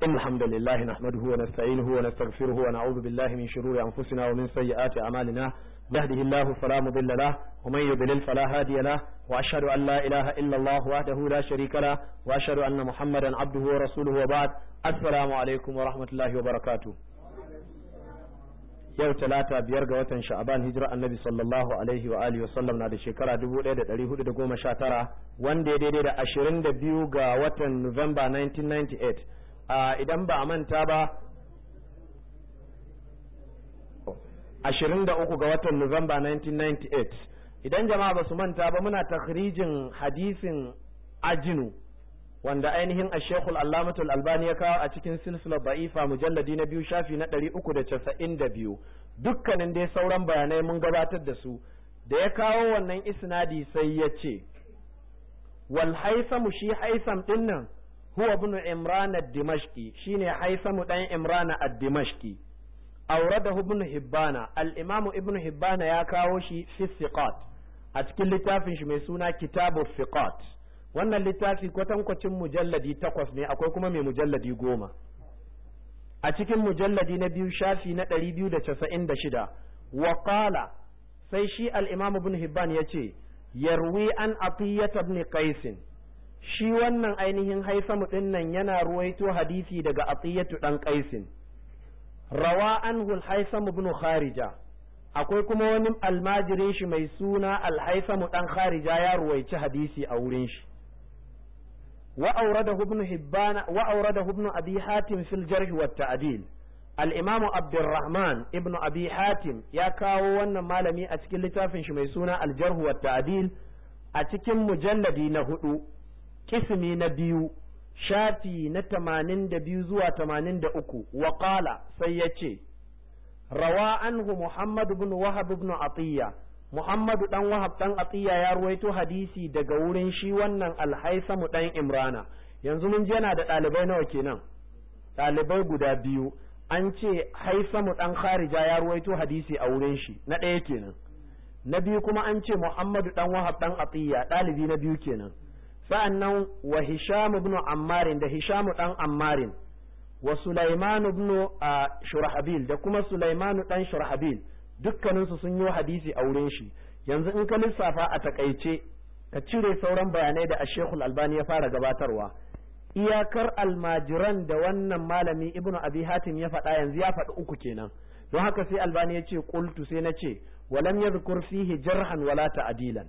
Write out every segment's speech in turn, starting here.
إن الحمد لله نحمده ونستعينه ونستغفره ونعوذ بالله من شرور أنفسنا ومن سيئات أعمالنا يهده الله فلا مضل له ومن يضلل فلا هادي له وأشهد أن لا إله إلا الله وحده لا شريك له وأشهد أن محمدا عبده ورسوله وبعد السلام عليكم ورحمة الله وبركاته. yau talata biyar ga watan sha'aban hijira annabi sallallahu alaihi wa alihi wasallam na da shekara 1419 wanda ya daidai da 22 ga watan November 1998 idan ba a manta ba 23 ga watan November 1998 idan jama'a ba su manta ba muna takhrijin hadisin ajinu wanda ainihin Sheikh Al-Allamah Al-Albani ya kawo a cikin silsilar da'ifa mujalladi na 2 shafi na 392 dukkanin dai sauran bayanai mun gabatar da su da ya kawo wannan isnadi sai ya ce wal haytham shi haytham dinnan huwa ibn Imran ad-Dimashqi shine haytham dan Imran ad-Dimashqi awradahu ibn Hibbana al-Imam ibn Hibbana ya kawo shi fi thiqat a cikin littafin shi mai suna Kitabut Thiqat. wannan littafi kwatankwacin mujalladi 8 ne akwai kuma mai mujalladi 10 a cikin mujalladi na biyu shafi na 296 wa qala sai shi al-imam ibn hibban yace yarwi an atiyat ibn qais shi wannan ainihin haisamu din nan yana ruwaito hadisi daga atiyatu dan qais rawa anhu al-haisam ibn kharija akwai kuma wani almajirin shi mai suna al-haisamu dan kharija ya ruwaici hadisi a wurin shi وأورده ابن حبان وأورده ابن أبي حاتم في الجرح والتعديل الإمام عبد الرحمن ابن أبي حاتم يا كاو وانا مالمي أتكل لتافن شميسونا الجرح والتعديل أتكل مجلدي نهدو كسمي نبيو شافي نتمانين دبيو زوا تمانين دأكو وقال سيتي روى عنه محمد بن وهب بن عطية Muhammadu dan Wahab dan Atiya ya ruwaito hadisi daga wurin shi wannan Al-Haysamu dan Imrana yanzu mun je yana da dalibai nawa kenan dalibai guda biyu an ce Haysamu dan Kharija ya ruwaito hadisi a wurin shi na ɗaya kenan na biyu kuma an ce Muhammadu dan Wahab dan Atiya dalibi na biyu kenan sa'annan wa Hisham ibn Ammar da Hisham dan Ammar wa Sulaiman ibn Shurahbil da kuma Sulaiman dan Shurahbil dukkaninsu sun yi hadisi a wurin shi yanzu in ka lissafa a takaice ka cire sauran bayanai da Sheikhul Albani ya fara gabatarwa iyakar almajiran da wannan malami Ibn Abi Hatim ya faɗa yanzu ya faɗi uku kenan don haka sai Albani ya ce qultu sai na ce walam yadhkur fihi jarhan wala ta'dilan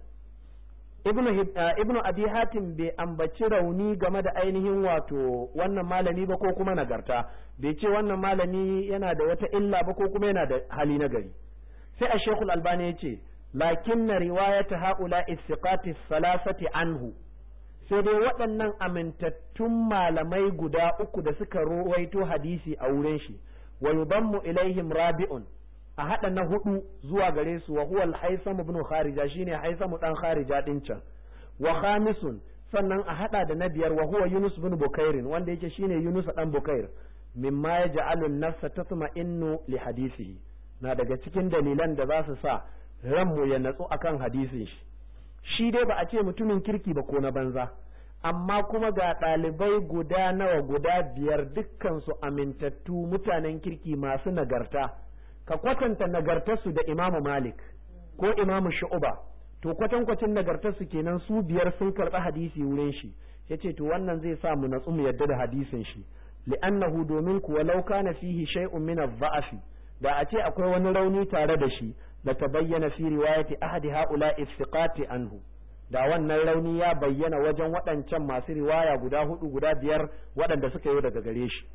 Ibn Abi Hatim bai ambaci rauni game da ainihin wato wannan malami ba ko kuma nagarta bai ce wannan malami yana da wata illa ba ko kuma yana da hali nagari sai a Sheikhul Albani ya ce lakin na riwayata haula istiqati salasati anhu sai dai waɗannan amintattun malamai guda uku da suka ruwaito hadisi a wurin shi wa yudammu ilaihim rabi'un a hada na hudu zuwa gare su wa huwa al-Haytham ibn Kharija shine Haytham dan Kharija din can wa khamisun sannan a hada da na biyar wa huwa Yunus ibn Bukair wanda yake shine Yunus dan Bukair mimma yaj'alu an-nafsa tatma'innu li hadisihi na daga cikin dalilan da za su sa ranmu ya natsu akan hadisin shi dai ba a ce mutumin kirki ba ko na banza amma kuma ga ɗalibai guda nawa guda biyar dukkansu amintattu mutanen kirki masu nagarta ka kwatanta nagartarsu da Imamu Malik ko Imamu Shu'ba to kwatankwacin nagartarsu kenan su biyar sun karɓi hadisi wurin shi yace to wannan zai sa mu natsu mu yadda da hadisin shi li'annahu domin kuwa law kana fihi shay'un min adh-dha'fi da a ce akwai wani rauni tare da shi da ta bayyana fi riwayati ahadi haula istiqati anhu da wannan rauni ya bayyana wajen waɗancan masu riwaya guda hudu guda biyar waɗanda suka yi daga gare shi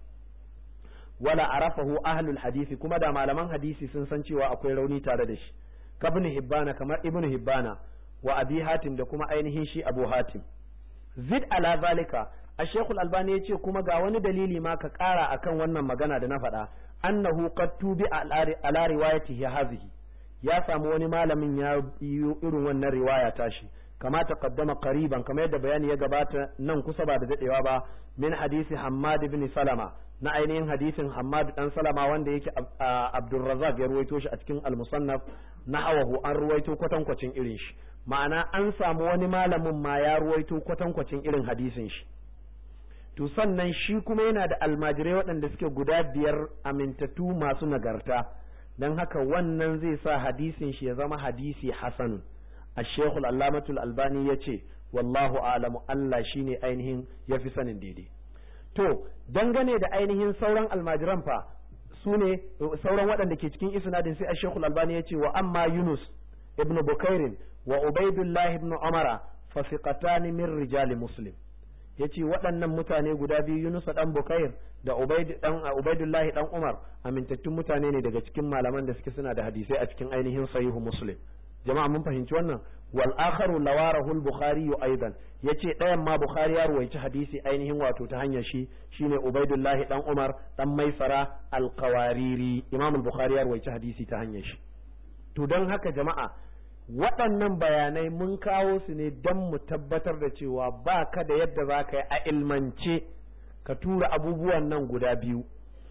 wala arafahu ahlul hadisi kuma da malaman hadisi sun san cewa akwai rauni tare da shi kabni hibbana kamar ibnu hibbana wa abi hatim da kuma ainihin shi abu hatim zid ala zalika Sheikhul Albani yace kuma ga wani dalili ma ka ƙara akan wannan magana da na faɗa annahu qad tubi ala riwayatihi hadhihi ya samu wani malamin ya yi irin wannan riwaya tashi kama taqaddama qariban kamar yadda bayani ya gabata nan kusa ba da dadewa ba min hadisi Hammad ibn Salama na ainihin hadisin Hammad dan Salama wanda yake Abdurrazzaq ya ruwaito shi a cikin al-Musannaf nahawahu an ruwaito kwatankwacin irin shi ma'ana an samu wani malamin ma ya ruwaito kwatankwacin irin hadisin shi to sannan shi kuma yana da almajirai waɗanda suke guda 5 amintattu masu nagarta, don haka wannan zai sa hadisin shi ya zama hadisi hasanun. الشيخ العلامة الألباني yace wallahu a'lamu, Allah shine ainihin yafi sanin daidai. To dangane da ainihin sauran almajiran fa su ne sauran waɗanda ke cikin isnadin sai Sheikh Al-Albani yace wa amma Yunus ibn Bukairin wa Ubaidullah ibn Umara fa thiqatan min rijal Muslim. Yace waɗannan mutane guda biyu Yunus dan Bukair da Ubaidullah dan Umar amintattun mutane ne daga cikin malaman da suke suna da hadisai a cikin ainihin sahihu Muslim. Jama'a mun fahimci wannan. Wal akharu lawarahu al-Bukhari aidan, yace ɗayan ma Bukhari ya ruwaici hadisi ainihin wato ta hanyar shi shine Ubaidullah dan Umar dan Maisara al-Qawariri. Imam al-Bukhari ya ruwaici hadisi ta hanyar shi. To don haka jama'a waɗannan bayanai mun kawo su ne don mu tabbatar da cewa ba ka da yadda za ka yi a ilmance ka tura abubuwan nan guda biyu.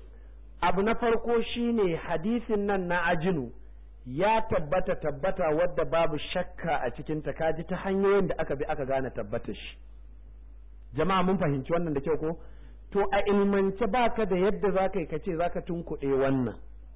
Abu na farko shine hadisin nan na ajinu ya tabbata wadda babu shakka a cikin ta, kaji ta hanyoyin da aka bi aka gane tabbata shi. Jama'a mun fahimci wannan da kyau ko? To a ilmance baka da yadda zaka yi kace zaka tunkuɗe wannan.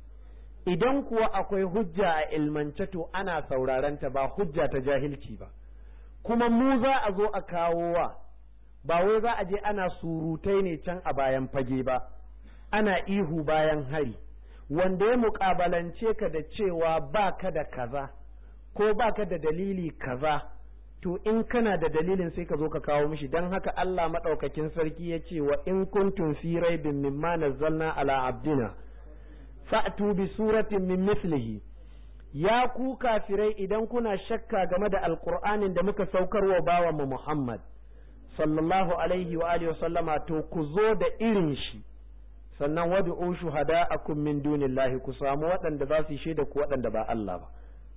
Idan kuwa akwai hujja a ilmance to ana sauraron ta, ba hujja ta jahilci ba. Kuma mu za a zo a kawo wa, ba wai za a je ana surutai ne can a bayan fage ba, ana ihu bayan hari. Wanda ya muƙabalance ka da cewa ba ka da kaza ko ba ka da dalili kaza, to in kana da dalilin sai ka zo ka kawo mishi. Don haka Allah maɗaukakin sarki ya ce wa in kuntum fi raibin mimma nazzalna ala abdina fa'tu bi suratin min mislihi. Ya ku kafirai, idan kuna shakka game da alqur'anin da muka saukarwa bawan mu Muhammad sallallahu alaihi wa alihi wa sallama, to ku zo da irin shi. Sannan wad'u shuhada'akum min dunillahi, ku samu waɗanda za su shaida ku waɗanda ba Allah ba,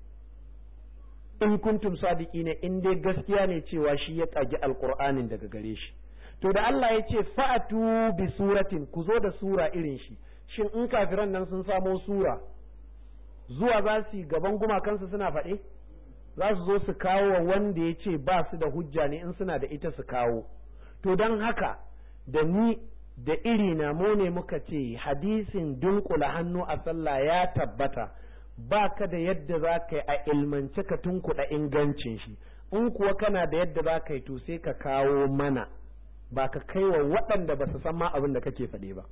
in kuntum sadiqina, in dai gaskiya ne cewa shi ya kage alqur'anin daga gare shi. To da Allah ya ce fa'atu bi suratin, ku zo da sura irin shi, shin in kafiran nan sun samo sura zuwa za su gaban gumakansu suna faɗe? Za su zo su kawo wa wanda ya ce ba su da hujja ne, in suna da ita su kawo. To don haka da ni da iri na mu ne muka ce hadisin dunkula hannu a sallah ya tabbata, ba ka da yadda za ka yi a ilmance ka tunkuɗa ingancin shi. In kuwa kana da yadda za ka yi to sai ka kawo mana, ba ka kai wa waɗanda ba su san ma abin da kake faɗe ba.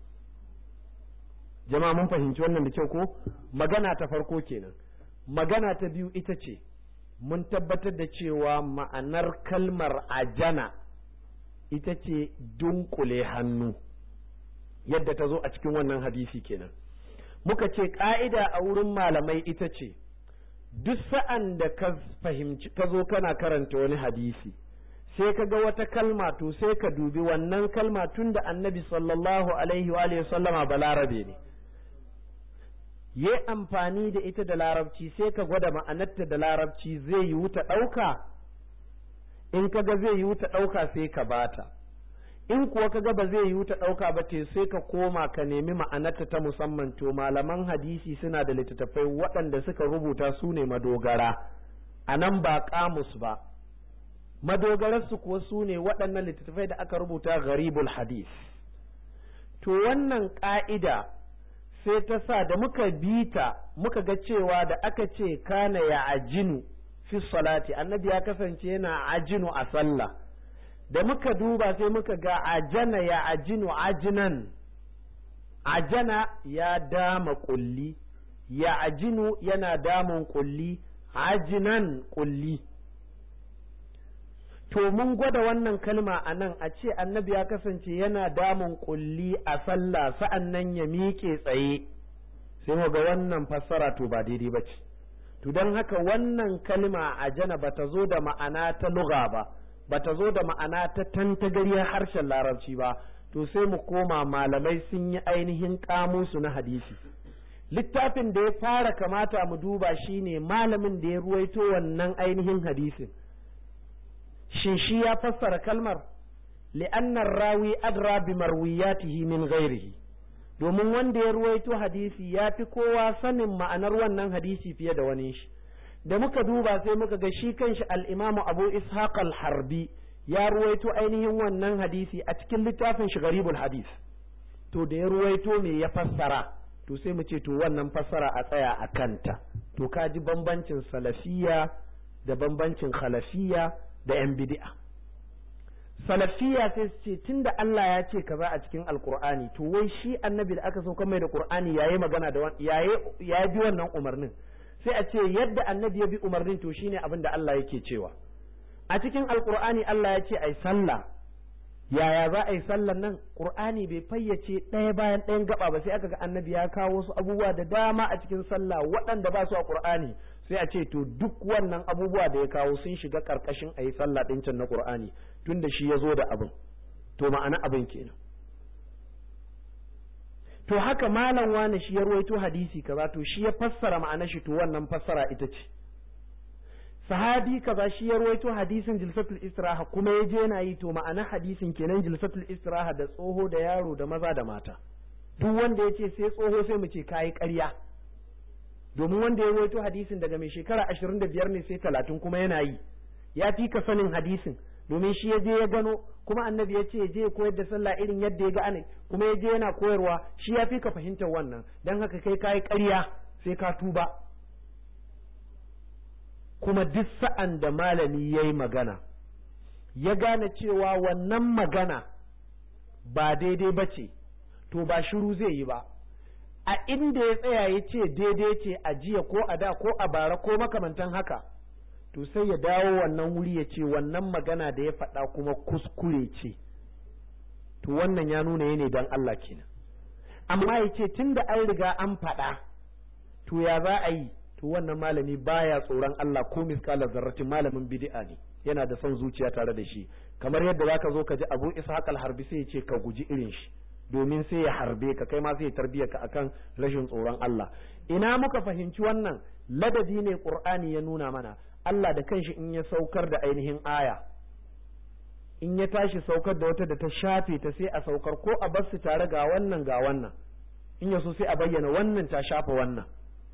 Jama'a mun fahimci wannan da kyau ko? Magana ta farko kenan. Magana ta biyu ita ce mun tabbatar da cewa ma'anar kalmar ajana ita ce dunkule hannu, yadda ta zo a cikin wannan hadisi kenan. Muka ce ƙa'ida a wurin malamai ita ce duk sa'an da ka fahimci ka zo kana karanta wani hadisi sai ka ga wata kalma, to sai ka dubi wannan kalma tun da annabi sallallahu alaihi wa sallama balarabe ne, yi amfani da ita da larabci, sai ka gwada ma'anarta da larabci zai yi wuta ɗauka. In ka ga zai yi wuta ɗauka sai ka bata, in kuwa ka ga ba zai yi wuta ɗauka ba te sai ka koma ka nemi ma'anarta ta musamman. To malaman hadisi suna da littattafai waɗanda suka rubuta su ne madogara, a nan ba kamus ba, madogararsu kuwa su ne waɗannan littattafai da aka rubuta gharibul hadis. To wannan ƙa'ida sai ta sa da muka bita muka ga cewa da aka ce kana ya ajinu fi salati, annabi ya kasance yana ajinu a sallah. Da muka duba sai muka ga ajana ya ajinu ajinan, ajana ya dama kulli, ya ajinu yana damun kulli, ajinan kulli. To mun gwada wannan kalma a nan, a ce annabi ya kasance yana damun kulli a sallah sa'an nan ya miƙe tsaye, sai mu ga wannan fassara to ba daidai ba ce. To don haka wannan kalma ajana ba ta zo da ma'ana ta lugha ba, ba ta zo da ma'ana ta tantagariyar harshen larabci ba. To sai mu koma malamai sun yi ainihin kamusu na hadisi. Littafin da ya fara kamata mu duba shine malamin da ya ruwaito wannan ainihin hadisin, shin shi ya fassara kalmar? li'annar rawi adra bi marwiyatihi min ghairihi, domin wanda ya ruwaito hadisi ya fi kowa sanin ma'anar wannan hadisi fiye da wani shi. Da muka duba sai muka ga shi kanshi al-Imamu Abu Ishaq al-Harbi ya ruwaito ainihin wannan hadisi a cikin littafin shi Gharibul Hadis, to da ya ruwaito me ya fassara, to sai mu ce to wannan fassara a tsaya a kanta. To ka ji bambancin salafiya da bambancin khalafiya da yan bid'a. Salafiya sai su ce tunda Allah ya ce kaza a cikin Alkur'ani, to wai shi annabi da aka sauka mai da Qur'ani yayi magana da ya bi wannan umarnin, sai a ce yadda annabi ya bi umarnin to shine abin da Allah yake cewa. A cikin Alkur'ani Allah ya ce ai sallah, yaya za a yi sallan nan? Qur'ani bai fayyace ɗaya bayan ɗayan gaba ba, sai aka ga annabi ya kawo wasu abubuwa da dama a cikin sallah waɗanda ba su a Qur'ani, sai a ce to duk wannan abubuwa da ya kawo sun shiga karkashin a yi sallah ɗin can na Qur'ani, tunda shi ya zo da abin, to ma'ana abin kenan. To haka malam wani shi ya ruwaito hadisi kaza, to shi ya fassara ma'ana shi, to wannan fassara ita ce. Sahabi kaza shi ya ruwaito hadisin jilsatul istiraha kuma ya je yana yi, to ma'ana hadisin kenan jilsatul istiraha da tsoho da yaro da maza da mata. Duk wanda ya ce sai tsoho sai mu ce kayi ƙarya, domin wanda ya ruwaito hadisin daga mai shekara 25 ne sai 30 kuma yana yi, ya fi ka sanin hadisin, domin shi ya je ya gano, kuma annabi ya ce je koyar da sallah irin yadda ya ga ana, kuma ya je yana koyarwa, shi ya fi ka fahimtar wannan, don haka kai kayi ƙarya sai ka tuba. Kuma duk sa'an da malami ya yi magana ya gane cewa wannan magana ba daidai ba ce, to ba shiru zai yi ba, a inda ya tsaya ya ce daidai ce a jiya ko a da ko a bara ko makamantan haka, to sai ya dawo wannan wuri ya ce wannan magana da ya faɗa kuma kuskure ce, to wannan ya nuna ne don Allah kenan. Amma ya ce tun da an riga an faɗa, to ya za a yi? To wannan malami baya tsoron Allah ko miskalar zarratin, malamin bid'a ne, yana da son zuciya tare da shi, kamar yadda zaka zo ka ji Abu Ishaq al-Harbi sai ya ce ka guji irin shi, domin sai ya harbe ka, kai ma sai ya tarbiya ka akan rashin tsoron Allah. Ina muka fahimci wannan? Ladabi ne Qur'ani ya nuna mana. Allah da kanshi in ya saukar da ainihin aya, in ya tashi saukar da wata da ta shafe ta sai a saukar, ko a bar su tare ga wannan, in ya so sai a bayyana wannan ta shafa wannan.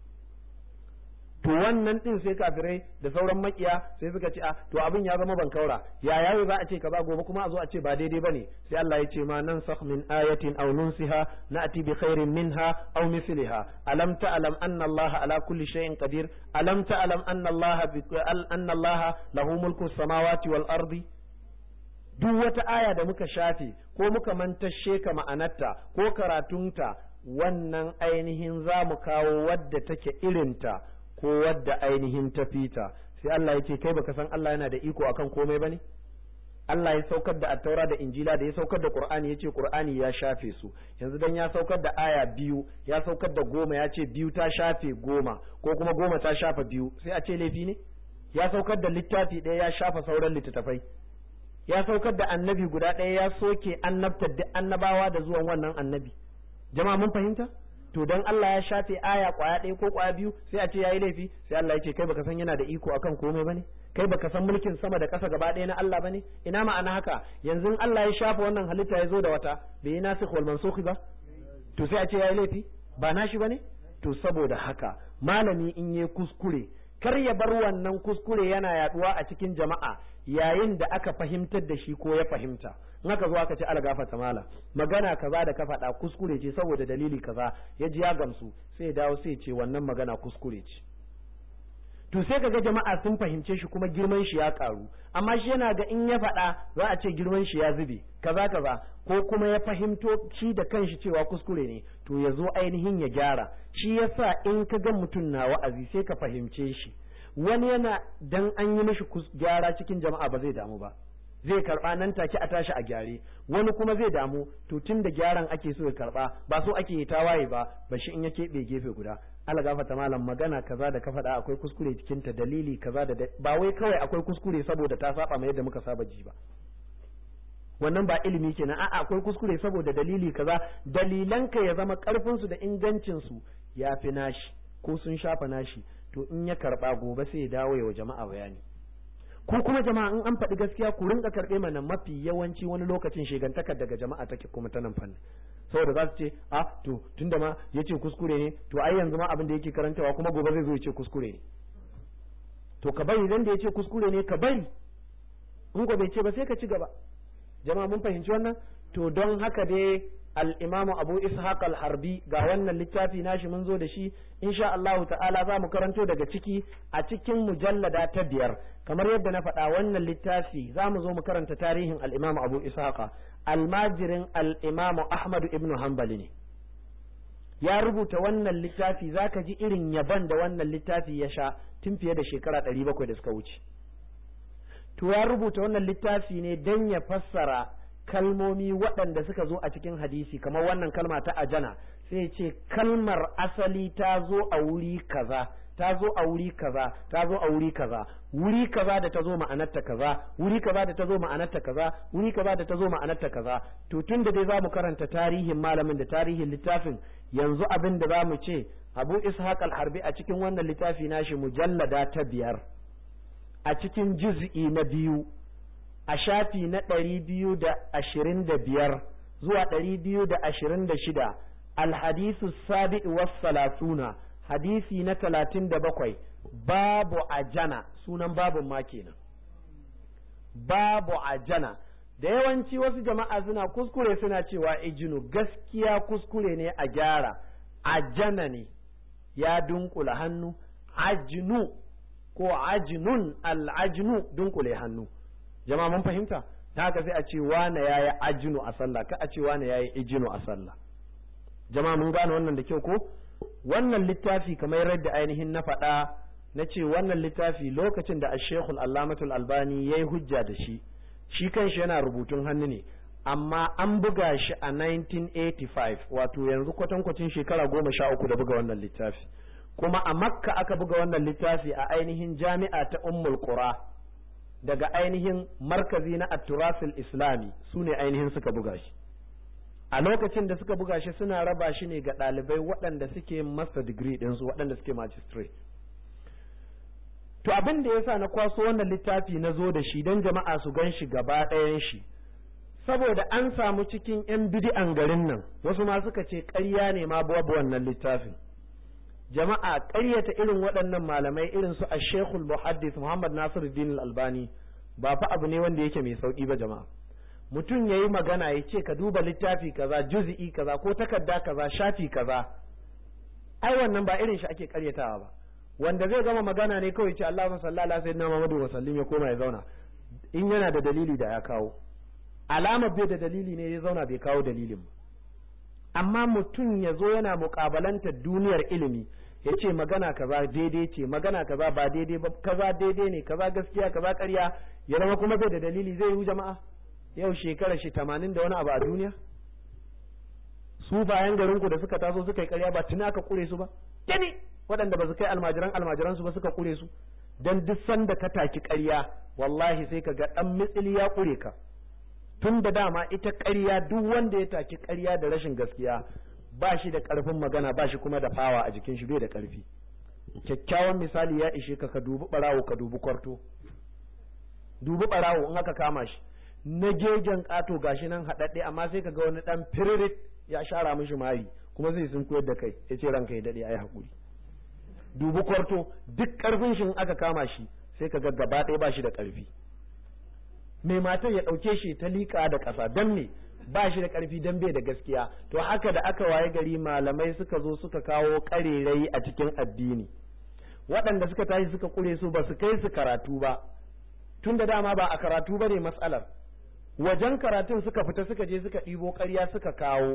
To wannan din sai kafirai da sauran makiya sai suka ce to abin ya zama bankaura, ya yayi za a ce kaza gobe kuma a zo a ce ba daidai bane, sai Allah ya ce ma nansakh min ayatin aw nunsiha na'ti bi khairin minha aw misliha alam ta'lam anna Allah ala kulli shay'in qadir alam ta'lam anna Allah lahu mulku samawati wal ardi. Duk wata aya da muka shafe ko muka mantashe ka ma'anarta ko karatunta, wannan ainihin za mu kawo wadda take irinta ko wadda ainihin ta fita. Sai Allah ya ce kai baka san Allah yana da iko akan komai bane? Allah ya saukar da Attaura da Injila, da ya saukar da Qur'ani ya ce Qur'ani ya shafe su. Yanzu dan ya saukar da aya 2, ya saukar da 10 ya ce 2 ta shafe 10 ko kuma 10 ta shafa 2, sai a ce laifi ne? Ya saukar da littafi ɗaya ya shafa sauran littattafai. Ya saukar da annabi guda ɗaya ya soke annabtar da annabawa da zuwan wannan annabi. Jama'a mun fahimta? To dan Allah ya shafe aya kwaya ɗaya ko kwaya 2 sai a ce yayi laifi? Sai Allah ya ce kai baka san yana da iko akan komai bane? Kai baka san mulkin sama da ƙasa gaba ɗaya na Allah bane? Ina ma'ana haka? Yanzu Allah ya shafa wannan halitta ya zo da wata, bai yi nasikh wal mansukh ba? To sai a ce yayi laifi? Ba nashi bane? To saboda haka malami in yayi kuskure, kar ya bar wannan kuskure yana yaduwa a cikin jama'a yayin da aka fahimtar da shi ko ya fahimta. In aka zo aka ce algafata mala, magana kaza da ka faɗa kuskure ce saboda dalili kaza, ya ji ya gamsu, sai ya dawo sai ya ce wannan magana kuskure ce. To sai kaga jama'a sun fahimce shi kuma girman shi ya karu, amma shi yana ga in ya faɗa za a ce girman shi ya zube kaza kaza, ko kuma ya fahimto shi da kanshi cewa kuskure ne, to ya zo ainihin ya gyara. Shi yasa in ka ga mutum na wa'azi sai ka fahimce shi. Wani yana dan an yi mishi gyara cikin jama'a ba zai damu ba, zai karba nan take a tashi a gyare. Wani kuma zai damu, to tun da gyaran ake so ya karba, ba so ake yi tawaye ba shi in ya keɓe gefe guda. Allah gafarta malam, magana kaza da ka faɗa akwai kuskure cikin ta, dalili kaza da ba wai kawai akwai kuskure saboda ta saba mai yadda muka saba ji ba, wannan ba ilimi kenan. A'a, akwai kuskure saboda dalili kaza, dalilanka ya zama karfin su da ingancin su ya fi nashi ko sun shafa nashi, to in ya karba gobe sai ya dawo ya wa jama'a bayani. Ko kuma jama'a in an faɗi gaskiya ku rinka karɓe mana, mafi yawanci wani lokacin shegantakar daga jama'a take kuma ta nan fannin, saboda za su ce to tunda ma ya ce kuskure ne, to ai yanzu ma abin da yake karantawa kuma gobe zai zo ya ce kuskure ne. To ka bari, dan da ya ce kuskure ne ka bari, in ko bai ce ba sai ka ci gaba. Jama'a mun fahimci wannan? To don haka dai al-Imam Abu Ishaq al-Harbi ga wannan littafi nashi mun zo da shi, insha Allah ta'ala za mu karanto daga ciki a cikin mujallada ta 5. Kamar yadda na faɗa, wannan littafi za mu zo mu karanta tarihin al-Imam Abu Ishaq, almajirin al-Imam Ahmad ibn Hanbali ne. Ya rubuta wannan littafi, zaka ji irin yaban da wannan littafi ya sha tun fiye da shekara 700 da suka wuce. To ya rubuta wannan littafi ne don ya fassara kalmomi waɗanda suka zo a cikin hadisi, kamar wannan kalma ta ajana, sai ce kalmar asali ta zo a wuri kaza, ta zo a wuri kaza, ta zo a wuri kaza, wuri kaza da ta zo ma'anarta kaza, wuri kaza da ta zo ma'anarta kaza, wuri kaza da ta zo ma'anarta kaza. To tun da dai za mu karanta tarihin malamin da tarihin littafin, yanzu abin da za mu ce Abu Ishaq al-Harbi a cikin wannan littafi nashi mujallada ta 5 a cikin juz'i na 2 a shafi na 225 zuwa 226, al-hadithu sabi was salatuna, hadisi na 37, babu ajana, sunan babun ma kenan, babu ajana. Da yawanci wasu jama'a suna kuskure suna cewa ijinu, gaskiya kuskure ne a gyara, ajana ne ya dunkula hannu, ajinu ko ajinun, al'ajinu dunkule hannu. Jama'a mun fahimta? Ta haka sai a ce wane yayi ajinu a sallah, ka a ce wane yayi ijinu a sallah. Jama'a mun gane wannan da kyau ko? Wannan littafi kamar yadda ainihin na faɗa, na ce wannan littafi lokacin da Ash-Shaykhul Allamatul Albani yayi hujja da shi, shi kanshi yana rubutun hannu ne, amma an buga shi a 1985, wato yanzu kwatankwacin shekara 13 da buga wannan littafi, kuma a Makka aka buga wannan littafi a ainihin jami'a ta Ummul Qura, daga ainihin markazi na At-Turathul Islami su ne ainihin suka buga shi. A lokacin da suka buga shi suna raba shi ne ga ɗalibai waɗanda suke master degree ɗinsu, waɗanda suke magistrate. To abin da yasa na kwaso wannan littafi na zo da shi don jama'a su gan shi gaba ɗayan shi, saboda an samu cikin 'yan bidi'an garin nan wasu ma suka ce ƙarya ne ma babu wannan littafin. Jama'a ƙaryata irin waɗannan malamai irin su Ash-Shaykhul Muhaddis Muhammad Nasiruddin Al-Albani ba fa abu ne wanda yake mai sauki ba jama'a. Mutum yayi magana ya ce ka duba littafi kaza, juz'i kaza ko takarda kaza, shafi kaza, ai wannan ba irin shi ake ƙaryatawa ba. Wanda zai gama magana ne kawai ce Allahumma salli ala sayyidina Muhammadu wa sallim ya koma ya zauna, in yana da dalili da ya kawo. Alamar bai da dalili ne ya zauna bai kawo dalilin ba. Amma mutum ya zo yana muƙabalantar duniyar ilimi ya ce magana kaza daidai ce, magana kaza ba daidai ba, kaza daidai ne, kaza gaskiya, kaza ƙarya, ya zama kuma bai da dalili, zai yi jama'a? Yau shekara shi 80 da wani abu a duniya? Su bayan garinku da suka taso suka yi ƙarya ba tuni aka ƙure su ba? Tuni waɗanda ba su kai almajiran su ba suka ƙure su, dan duk sanda ka taki ƙarya wallahi sai ka ga ɗan mitsili ya ƙure ka. Tun da dama ita ƙarya, duk wanda ya taki ƙarya da rashin gaskiya ba shi da ƙarfin magana, ba shi kuma da fawa a jikin shi, bai da ƙarfi. Kyakkyawan misali ya ishe ka, ka dubi ɓarawo, ka dubi kwarto. Dubi ɓarawo in aka kama shi na gegen ƙato gashi nan haɗaɗɗe, amma sai ka ga wani ɗan firirit ya shara mishi mari kuma zai sun koyar da kai ya ce ranka ya daɗe ai haƙuri. Dubi kwarto, duk ƙarfin shi in aka kama shi sai ka ga gaba ɗaya ba shi da ƙarfi. Mai matar ya ɗauke shi ta liƙa da ƙasa, don me ba shi da ƙarfi, don bai da gaskiya. To haka da aka waye gari malamai suka zo suka kawo ƙarerai a cikin addini, waɗanda suka tashi suka ƙure su ba su kai su karatu ba, tun da dama ba a karatu ba ne matsalar, wajen karatun suka fita suka je suka ɗibo ƙarya suka kawo.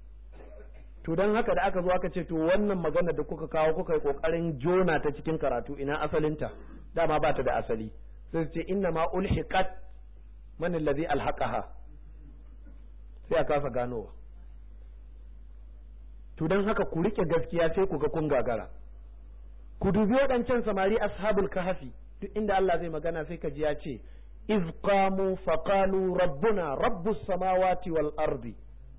To don haka da aka zo aka ce to wannan magana da kuka kawo kuka yi ƙoƙarin jona ta cikin karatu, ina asalinta? Dama ba ta da asali. Sai su ce inna ma ulhiqat man alladhi alhaqaha, sai a kasa ganowa. To don haka ku rike gaskiya sai ku ga kun gagara. Ku dubi waɗancan samari ashabul kahfi, duk inda Allah zai magana sai ka ji ya ce iz qamu faqalu rabbuna rabbus samawati wal ardi.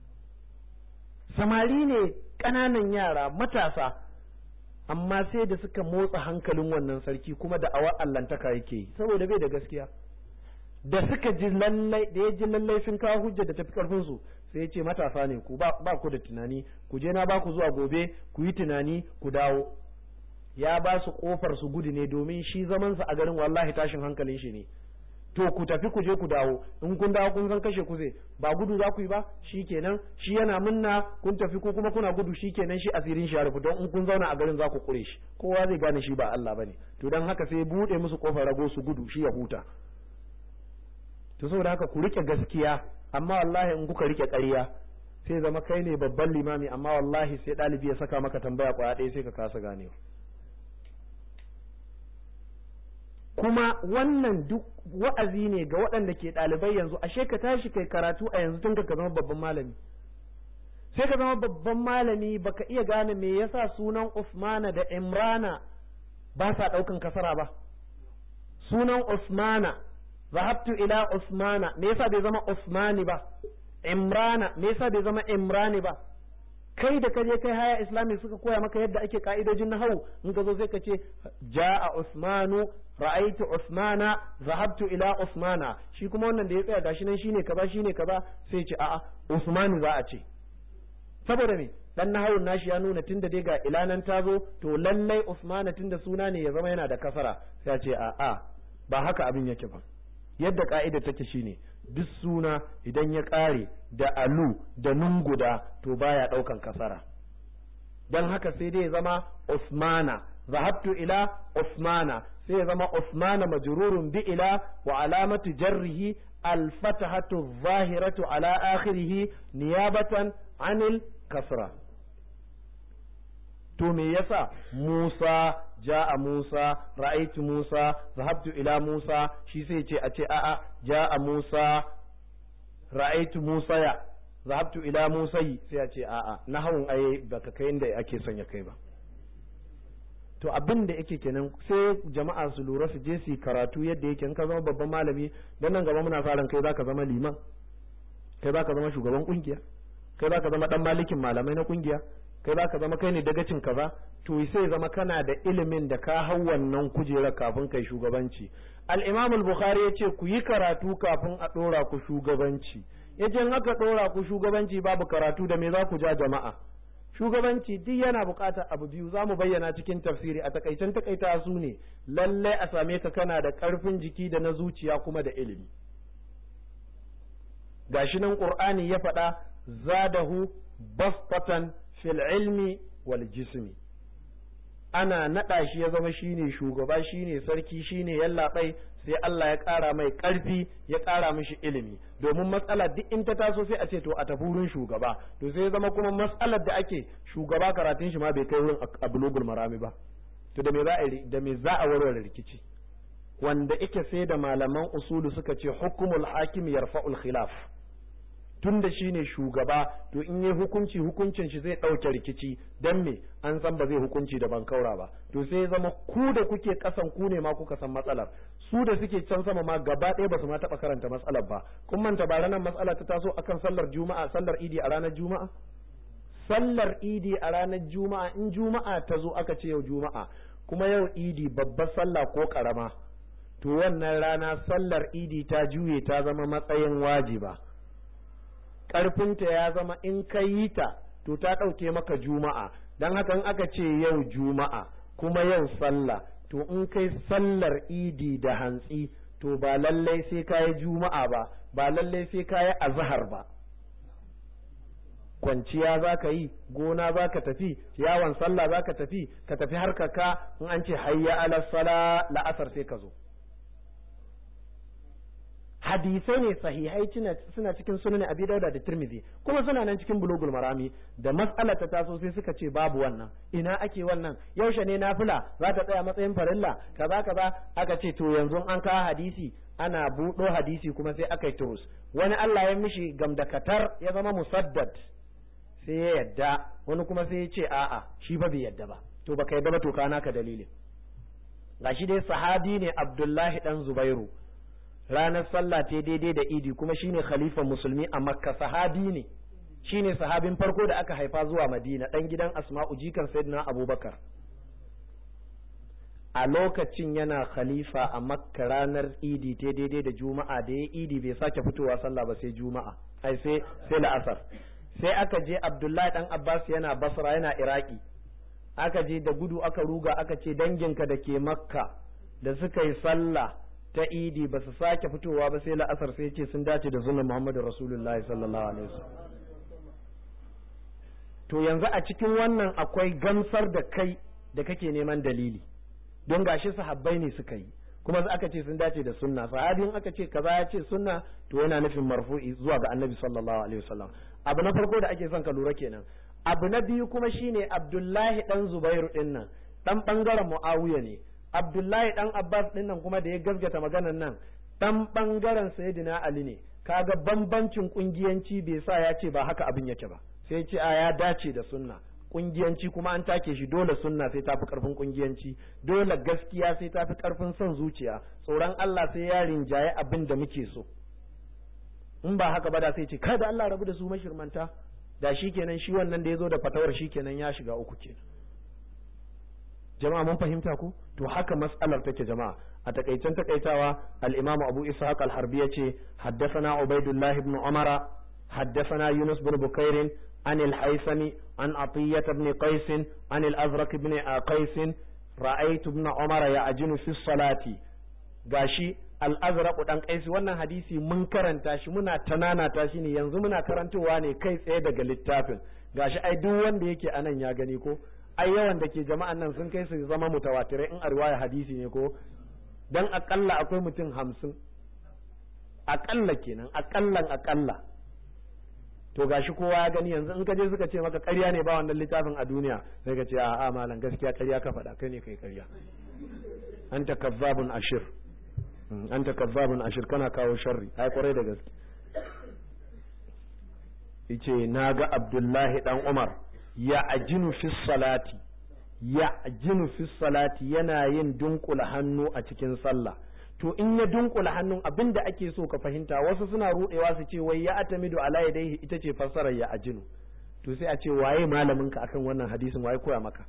Samari ne ƙananan yara matasa, amma sai da suka motsa hankalin wannan sarki kuma da awar allantaka yake yi, saboda bai da gaskiya. Da suka ji lallai, da ya ji lallai sun kawo hujja da tafi karfin su, sai ya ce matasa ne ku, ba ku da tunani, ku je na ba ku zuwa gobe ku yi tunani ku dawo. Ya ba su kofar su gudu ne, domin shi zamansa a garin wallahi tashin hankalin shi ne. to ku tafi ku je ku dawo, in kun dawo kun san kashe ku zai, ba gudu za ku yi ba, shikenan shi yana munna kun tafi ko kuma kuna gudu, shikenan shi asirin shi ya rufu, don in kun zauna a garin za ku kure shi, kowa zai gane shi ba Allah bane. To dan haka sai bude musu kofar rago su gudu, shi ya huta. To saboda haka ku rike gaskiya, amma wallahi in kuka rike ƙarya sai zama kai ne babban limami, amma wallahi sai ɗalibi ya saka maka tambaya kwaya ɗaya sai ka kasa ganewa. Kuma wannan duk wa'azi ne ga waɗanda ke ɗalibai yanzu, ashe ka tashi kai karatu a yanzu tun ka zama babban malami. Sai ka zama babban malami baka iya gane me yasa sunan Usmana da Imrana ba sa ɗaukan kasara ba. Sunan Usmana, zahabtu ila Usmana, me yasa bai zama Usmani ba? Imrana, me yasa bai zama Imrani ba? Kai da kaje kai haya islami suka koya maka yadda ake ka'idojin nahawu, in ka zo sai ka ce ja'a Usmanu, ra'aitu Usmana, zahabtu ila Usmana. Shi kuma wannan da ya tsaya gashi nan shine kaza sai ce a'a Usmani za a ce. Saboda me? Dan nahawun nashi ya nuna tunda dai ga ilanan ta zo, to lallai Usmana tunda suna ne ya zama yana da kasara, sai a ce a'a ba haka abin yake ba. Yadda ka'ida take shine duk suna idan ya ƙare da alu da nun guda to baya ɗaukan kasara. Don haka sai dai ya zama Usmana, zahabtu ila Usmana, sai ya zama Usmana majrurun bi ila wa alamatu jarrihi al-fatahatu zahiratu ala akhirih niyabatan anil kasra. To me yasa Musa, ja'a Musa, ra'aitu Musa, zahabtu ila Musa, shi sai ce a ce a'a ja'a Musa, ra'aitu Musa ya, zahabtu ila Musa yi, sai a ce a'a nahawun ai baka kai inda ake son ya kai ba. To abin da yake kenan sai jama'a su lura su je su karatu yadda yake, in ka zama babban malami dan nan gaba muna faran kai zaka zama liman, kai zaka zama shugaban kungiya, kai zaka zama dan malikin malamai na kungiya, kai za ka zama kai ne dagacin kaza, to sai zama kana da ilimin da ka hau wannan kujerar kafin kai shugabanci. Al-Imam al-Bukhari ya ce ku yi karatu kafin a ɗora ku shugabanci. Ya ce in aka ɗora ku shugabanci babu karatu da me za ku ja jama'a? Shugabanci duk yana buƙatar abu biyu, za mu bayyana cikin tafsiri, a takaicen takaita su ne, lallai a same ka kana da ƙarfin jiki da na zuciya kuma da ilimi. Gashi nan Qur'ani ya faɗa zadahu bastatan fil ilmi wal jismi, ana naɗa shi ya zama shine shugaba, shine sarki, shine yallaɓai, sai Allah ya ƙara mai ƙarfi, ya ƙara mishi ilimi. Domin matsala duk in ta taso sai a ce to a tafi wurin shugaba, to sai ya zama kuma matsalar da ake shugaba karatun shi ma bai kai wurin Bulugul Marami ba, to da me za a warware rikici? Wanda yake sai da malaman usulu suka ce hukumul hakim yarfa'ul khilaf, tunda shine shugaba to in yi hukunci hukuncin shi zai ɗauke rikici, dan me an san ba zai hukunci da bankaura ba, to sai zama ku da kuke kasan ku ne ma kuka san matsalar, su da suke can sama ma gaba ɗaya ba su ma taɓa karanta matsalar ba. Kun manta ba ranar matsala ta taso akan sallar juma'a, sallar idi a ranar juma'a, sallar idi a ranar juma'a, in juma'a ta zo aka ce yau juma'a kuma yau idi babbar sallah ko karama, to wannan rana sallar idi ta juye ta zama matsayin wajiba, ƙarfinta ya zama in ka yi ta to ta ɗauke maka juma'a. Don haka in aka ce yau juma'a kuma yau sallah, to in kai sallar idi da hantsi to ba lallai sai ka yi juma'a ba, ba lallai sai ka yi azhar ba, kwanciya za ka yi, gona za ka tafi, yawon sallah za ka tafi harkaka, in an ce hayya ala sala la'asar sai ka zo. Hadisai ne sahihai suna cikin sunan Abi Dawud da Tirmidhi, kuma suna nan cikin Bulugul Marami. Da mas'ala ta taso sai suka ce babu wannan, ina ake wannan, yaushe ne nafila za ta tsaya matsayin farilla, kaza kaza. Aka ce to yanzu an kawo hadisi, ana buɗo hadisi kuma sai aka yi turus. Wani Allah ya mishi gamdakatar ya zama musaddad sai ya yadda, wani kuma sai ya ce a'a shi ba bai yadda ba. To baka yadda ba to kana ka dalilin. Gashi dai sahabi ne Abdullahi dan Zubairu, ranar sallah ta daidai da idi, kuma shine khalifan musulmi a Makka, sahabi ne, shine sahabin farko da aka haifa zuwa Madina, dan gidan Asma'u jikan Sayyidina Abubakar. A lokacin yana khalifa a Makka, ranar idi ta daidai da Juma'a, da ya idi bai sake fitowa sallah ba sai Juma'a, sai la'asar. Sai aka je Abdullahi dan Abbas yana Basra, yana Iraki, aka je da gudu aka ruga aka ce danginka da ke Makka da suka yi sallah ta idi ba su sake fitowa ba sai la'asar sai ce sun dace da sunan Muhammadu Rasulullahi sallallahu alaihi wasallam. To yanzu a cikin wannan akwai gamsar da kai da kake neman dalili, don gashi sahabbai ne suka yi kuma aka ce sun dace da sunna. Sahabin aka ce kaza ya ce sunna, to yana nufin marfu'i zuwa ga annabi sallallahu alaihi wasallam. Abu na farko da ake son ka lura kenan. Abu na biyu kuma shine Abdullahi dan Zubairu din nan dan bangaren Muawiya ne. Abdullahi dan Abbas din nan kuma da ya gaskata maganar nan dan bangaren Sayyidina Ali ne. Kaga bambancin kungiyanci bai sa ya ce ba haka abin yake ba, sai ce a ya dace da sunna. Kungiyanci kuma an take shi, dole sunna sai tafi karfin kungiyanci, dole gaskiya sai tafi karfin son zuciya, tsoron Allah sai ya rinjaye abin da muke so. In ba haka ba da sai ce kada Allah rabu da su mashirmanta, da shi kenan shi wannan da ya zo da fatawar shi kenan ya shiga uku kenan. Jama'a mun fahimta ku? To haka mas'alar take jama'a. A takaicen takaitawa al-Imam Abu Ishaq al-Harbi yace haddathana Ubaidullah ibn Umara haddathana Yunus bin Bukair عن الحيثم عن عطية بن قيس عن الأزرق بن قيس رأيت ابن عمر يعجن في الصلاة. gashi al-azraq dan qais wannan hadisi mun karanta shi, muna tananata shi ne yanzu, muna karantowa ne kai tsaye daga littafin. Gashi ai duk wanda yake anan ya gani ko, ai yawan da ke jama'an nan sun kai su zama mutawatirai in a riwaya hadisi ne ko, dan akalla akwai mutum 50 akalla kenan, akalla. To gashi kowa ya gani yanzu, in ka je suka ce maka ƙarya ne ba wannan littafin a duniya, sai ka ce a'a malam gaskiya ƙarya ka faɗa, kai ne kai ƙarya, anta kazzabun ashir, anta kazzabun ashir, kana kawo sharri. Ai kwarai da gaske. Yace naga Abdullahi dan Umar ya ajinu fi salati, yana yin dunkula hannu a cikin sallah. To in ya dunkula hannun, abin da ake so ka fahimta, wasu suna rudewa su ce wai ya atamidu ala yadayhi ita ce fassarar ya ajinu. To sai a ce waye malamin ka akan wannan hadisin, waye koya maka?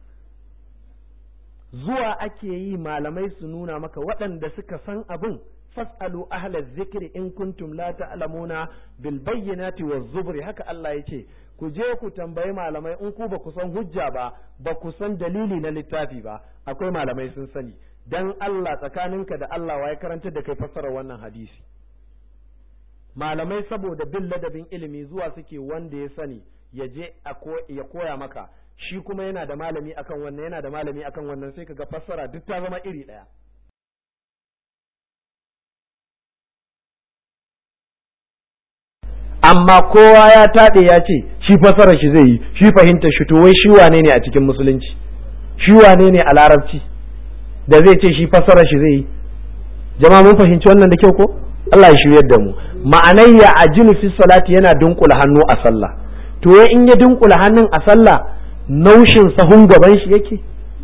Zuwa ake yi malamai su nuna maka, waɗanda suka san abin, fasalu ahla zikri in kuntum la ta'lamuna bil bayyinati waz zubri, haka Allah yace ku je ku tambayi malamai in ku ba ku san hujja ba ku san dalili na littafi ba, akwai malamai sun sani. Dan Allah, tsakaninka da Allah waye karantar da kai fassara wannan hadisi? Malamai saboda bin ladabin ilimi zuwa suke wanda ya sani ya je ya koya maka, shi kuma yana da malami akan wannan, yana da malami akan wannan, sai kaga fassara duk ta zama iri ɗaya. Amma kowa ya taɗe ya ce shi fassara shi zai yi, shi fahimtar shi, to wai shi wane ne a cikin musulunci? Shi wane ne a larabci da zai ce shi fassara shi zai yi? Jama'a mun fahimci wannan da kyau ko? Allah ya shiryar da mu. Ma'anar ya ajinu fi salati, yana dunkula hannu a sallah. To ya in ya dunkula hannun a sallah, naushin sahun gaban shi yake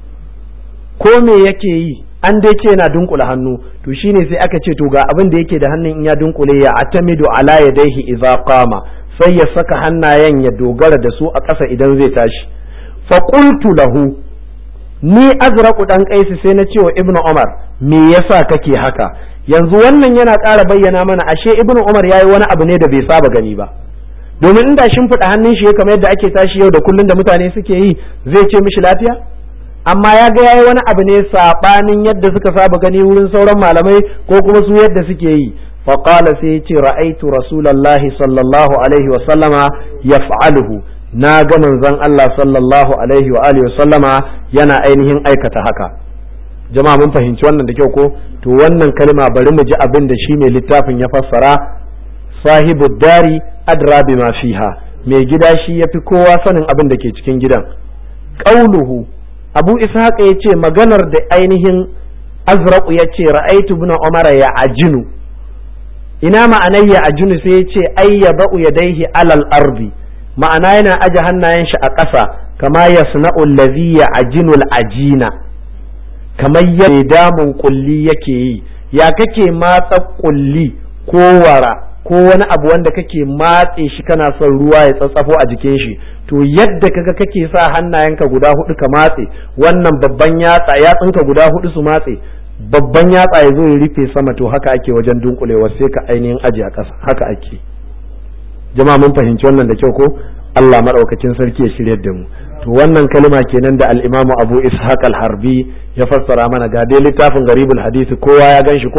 ko me yake yi? An dai ce yana dunkula hannu, to shine sai aka ce to ga abin da yake da hannun in ya dunkule, ya atamidu ala yadayhi idza qama, sai ya saka hannayen ya dogara da su a ƙasa idan zai tashi. Fa qultu lahu, ni azraqu dan qaisi sai na ce wa ibnu umar, me yasa kake haka? Yanzu wannan yana ƙara bayyana mana ashe ibnu umar yayi wani abu ne da bai saba gani ba, domin inda shimfiɗa hannun shi kamar yadda ake tashi yau da kullun da mutane suke yi, zai ce mishi lafiya? Amma ya ga yayi wani abu ne sabanin yadda suka saba gani wurin sauran malamai ko kuma su yadda suke yi. Fa qala, sai ya ce ra'aitu rasulullahi sallallahu alaihi wa sallama yaf'aluhu, na ga manzon Allah sallallahu alaihi wa alihi wa sallama yana ainihin aikata haka. Jama'a mun fahimci wannan da kyau ko? To wannan kalma bari mu ji abin da shi mai littafin ya fassara. Sahibu dari adra bima fiha, mai gida shi yafi kowa sanin abin da ke cikin gidan. Qauluhu, Abu Ishaq yace maganar da ainihin Azraq yace ra'aitu ibn Umar ya ajinu, ina ma'anar ya ajinu? Sai yace ayyaba'u yadayhi alal ardi, ma'ana yana aje hannayen shi a ƙasa, kama yasna'u allazi ya'jinu al-ajina, kamar yadda damun kulli yake yi. Ya kake matsa kulli ko wara ko wani abu wanda kake matse shi kana son ruwa ya tsatsafo a jikin shi, to yadda kaga kake sa hannayenka guda hudu ka matse, wannan babban yatsunka guda hudu su matse, babban yatsa ya zo ya rufe sama, to haka ake wajen dunkulewa, sai ka ainihin aje a ƙasa, haka ake. Jama'a mun fahimci wannan da kyau ko? Allah madaukakin sarki ya shiryar da mu. To wannan kalma kenan da al-Imam Abu Ishaq al-Harbi ya fassara mana. Ga dai littafin Garibul Hadisi kowa ya ganshi ko?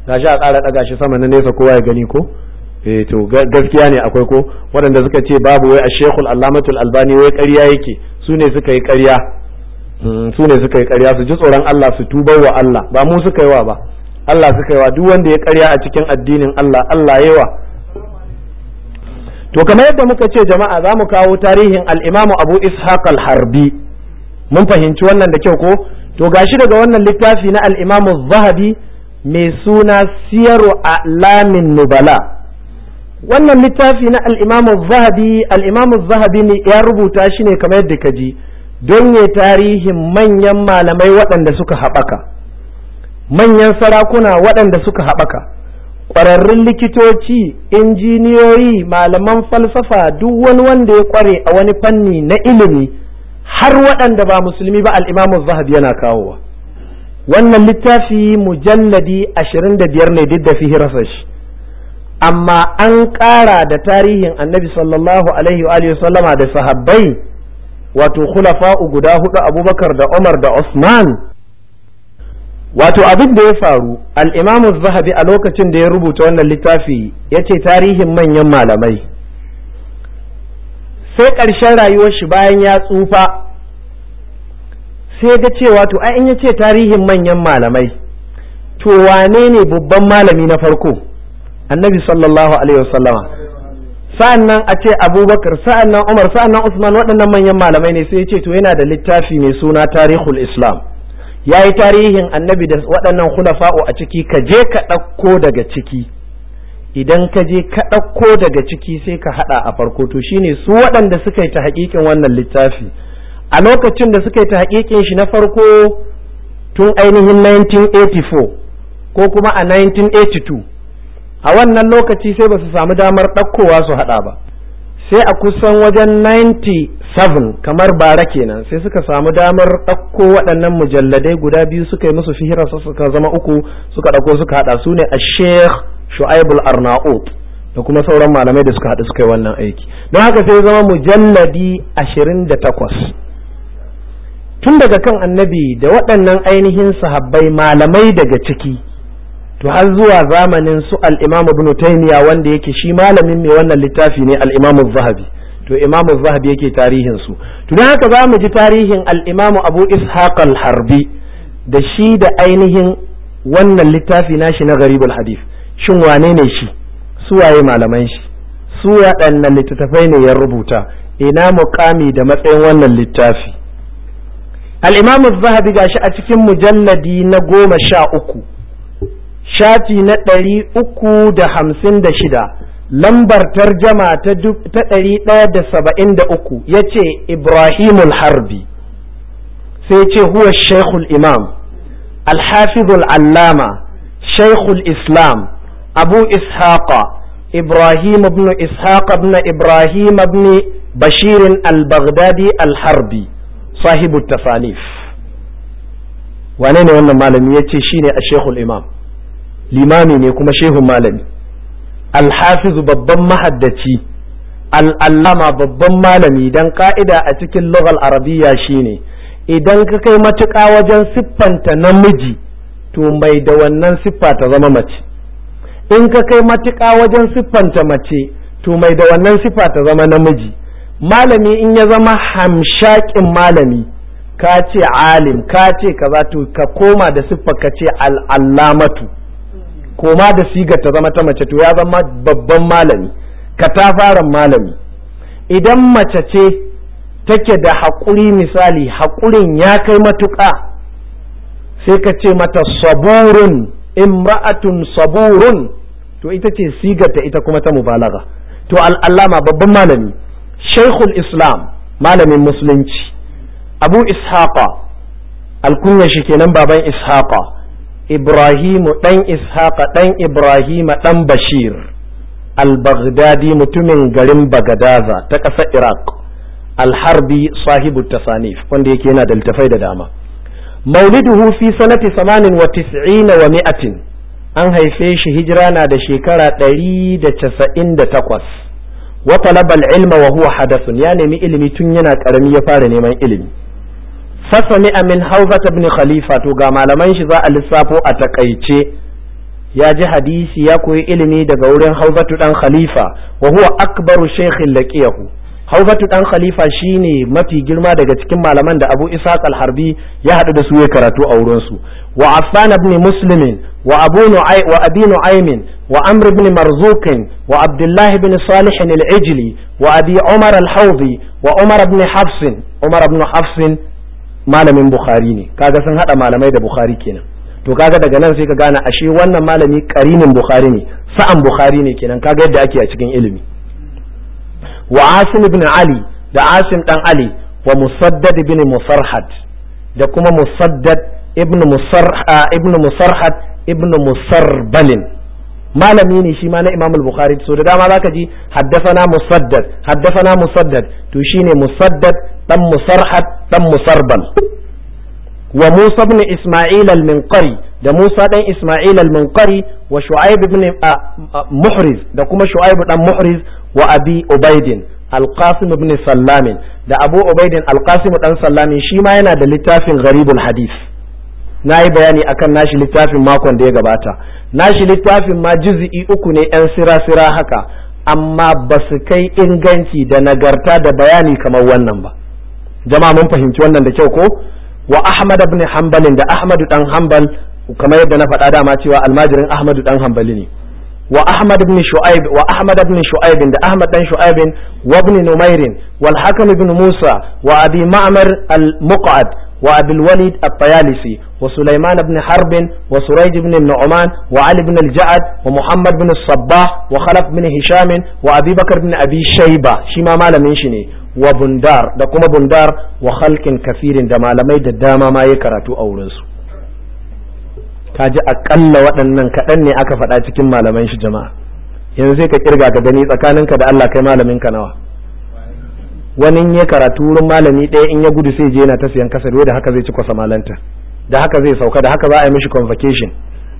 gashi a ƙara ɗaga shi sama na nesa kowa ya gani ko to gaskiya ne akwai ko waɗanda suka ce babu wai a Sheikhul Allamatul Albani wai ƙarya yake su ne suka yi ƙarya su ji tsoron Allah su tuba wa Allah ba mu suka yi wa ba Allah suka yi wa duk wanda ya ƙarya a cikin addinin Allah yawa. To kamar yadda muka ce jama'a za mu kawo tarihin al-Imam Abu Ishaq al-Harbi mun fahimci wannan da kyau ko to gashi daga wannan littafi na al-Imam az-Zahabi mai suna Siyaru A'lamin Nubala. Wannan littafi na al-Imam az-Zahabi ne ya rubuta shi ne kamar yadda ka ji don ya tarihin manyan malamai waɗanda suka haɓaka, manyan sarakuna waɗanda suka haɓaka, ƙwararrun likitoci, injiniyoyi, malaman falsafa, duk wani wanda ya ƙware a wani fanni na ilimi har waɗanda ba musulmi ba al-Imam az-Zahabi yana kawowa. Wannan littafi mujalladi 25 ne duk da fihirarsa shi, amma an ƙara da tarihin annabi sallallahu alaihi wa sallama da sahabbai wato khulafa'u guda hudu Abubakar da Umar da Usman. Wato abin da ya faru al-Imam az-Zahabi a lokacin da ya rubuta wannan littafi yace tarihin manyan malamai, sai ƙarshen rayuwar shi bayan ya tsufa sai ga cewa to ai in yace tarihin manyan malamai to wane ne babban malami na farko? Annabi sallallahu alaihi wasallama, sa'annan a ce Abubakar, sa'annan Umar, sa'annan Usman, waɗannan manyan malamai ne. Sai ya ce to yana da littafi mai suna Tarihul Islam, ya yi tarihin annabi da waɗannan khulafa'u a ciki, ka je ka ɗauko daga ciki. Idan ka je ka ɗauko daga ciki sai ka haɗa a farko. To shine su waɗanda suka yi ta haƙiƙin wannan littafi a lokacin da suka yi ta haƙiƙin shi na farko tun ainihin 1984 ko kuma a 1982, a wannan lokaci sai ba su samu damar ɗaukowa su haɗa ba, sai a kusan wajen 97 kamar bara kenan sai suka samu damar ɗauko waɗannan mujalladai guda biyu suka yi musu fihirarsa suka zama uku, suka ɗauko suka haɗa su ne a Sheikh Shu'aib al-Arnaut da kuma sauran malamai da suka haɗu suka yi wannan aiki. Don haka sai zama mujalladi 28 tun daga kan annabi da waɗannan ainihin sahabbai malamai daga ciki to har zuwa zamanin su al-Imam Ibn Taymiyyah wanda yake shi malamin mai wannan littafi ne al-Imam az-Zahabi. To Imam az-Zahabi yake tarihin su. To dan haka zamu ji tarihin al-Imam Abu Ishaq al-Harbi da shi da ainihin wannan littafi nashi na Gharibul Hadith. Shin wane ne shi? Su waye malaman shi? Su waɗannan littattafai ne ya rubuta? Ina muqami da matsayin wannan littafi? Al-Imam az-Zahabi gashi a cikin mujalladi na 13 shafi na 356 lambar tarjama ta 173 ya ce Ibrahimul Harbi, sai ce huwa Sheikhul Imam Al-Hafizul Allama Sheikhul Islam Abu Ishaqa Ibrahim ibn Ishaq ibn Ibrahim ibn Bashir al-Baghdadi al-Harbi sahibu tasanif. Wane ne wannan malami? Ya ce shine a Sheikhul Imam, limami ne kuma shehun malami, alhafizu babban mahaddaci, al'allama babban malami. Dan ka'ida a cikin lughal arabiyya shine idan ka kai matuƙa wajen siffanta namiji to mai da wannan siffa ta zama mace, in ka kai matuƙa wajen siffanta mace to mai da wannan siffa ta zama namiji. Malami in ya zama hamshakin malami, ka ce alim, ka ce kaza, to ka koma da siffa ka ce al'allamatu, koma da sigar ta zama ta mace, to ya zama babban malami, katafaren malami. Idan mace ce take da haƙuri, misali haƙurin ya kai matuƙa, sai ka ce mata saburun, imra'atun saburun, to ita ce sigarta ita kuma ta mubalaga. To al'allama babban malami, Sheikhul Islam malamin musulunci, Abu Ishaqa alkunya shi kenan baban Ishaqa, Ibrahimu ɗan Ishaqa ɗan Ibrahima ɗan Bashir al-Baghdadi mutumin garin Bagadaza ta ƙasar Iraq, al-Harbi sahibu tasanif wanda yake yana da littafai da dama. Mauliduhu fi sanati 98 wa 100, an haife shi hijira na da shekara 198. wa talaba al-ilma wa huwa hadathun, ya nemi ilimi tun yana karami ya fara neman ilimi. fasami min Hawzat ibn Khalifa, to ga malaman shi za a lissafo a takaice ya ji hadisi ya koyi ilimi daga wurin Hawzatu dan Khalifa wa huwa akbaru shaykhin laqiyahu. Hawzatu dan Khalifa shine mafi girma daga cikin malaman da Abu Ishaq al-Harbi ya hadu da su ya karatu a wurin su. Wa Affan ibn Muslim wa Abu Nu'ay wa Abi Nu'aym wa Amr ibn Marzuq wa Abdullah ibn Salih al-Ijli wa Abi Umar al-Hawdi wa Umar ibn Hafs. Umar ibn Hafs malamin Bukhari ne, kaga sun hada malamai da Bukhari kenan. To kaga daga nan sai ka gane ashe wannan malami karinin Bukhari ne, sa'an Bukhari ne kenan, kaga yadda ake a cikin ilimi. Wa Asim ibn Ali da Asim dan Ali wa Musaddad ibn Musarhad da kuma Musaddad ibn Musarhad ibn Musarbalin malami ne shi ma na Imam al-Bukhari. So da dama zaka ji haddathana Musaddad to shine Musaddad dan Musarhad dan Musarbal. Wa Musa ibn Isma'il al-Minqari da Musa dan Isma'il al-Minqari wa Shu'aib ibn Muhriz da kuma Shu'aib dan Muhriz wa Abi Ubaidin al-Qasim ibn Sallam da Abu Ubaidin al-Qasim dan Sallam shi ma yana da littafin Gharibul Hadith. Nayi bayani akan nashi littafin makon da ya gabata. Nashi littafin ma juz'i 3 ne yan sira haka, amma ba su kai inganci da nagarta da bayani kamar wannan ba. Jama'a mun fahimci wannan da kyau ko? Wa Ahmad ibn Hanbal da Ahmad dan Hanbal, kamar yadda na faɗa dama cewa almajirin Ahmad dan Hanbali ne. Wa Ahmad ibn Shu'aib da Ahmad dan Shu'aib wa ibn Numair wal Hakim ibn Musa wa Abi Ma'mar al-Muq'ad wa Abi al-Walid at-Tayalisi wa Sulaiman ibn Harb wa Surayj ibn Nu'man wa Ali ibn al-Ja'ad wa Muhammad ibn Sabbah wa Khalaf ibn Hisham wa Abi Bakr ibn Abi Shayba shi ma malamin shi ne, wa Bundar da kuma Bundar wa khalqin kafirin da malamai da dama ma ya karatu a wurin su. Kaji akalla waɗannan kaɗan ne aka faɗa cikin malaman shi jama'a. Yanzu sai ka kirga ka gani tsakaninka da Allah kai malamin ka nawa. Wani ya karatu wurin malami ɗaya in ya gudu sai je yana ta siyan kasar, da haka zai ci kwasa malanta, da haka zai sauka, da haka za a yi mishi convocation.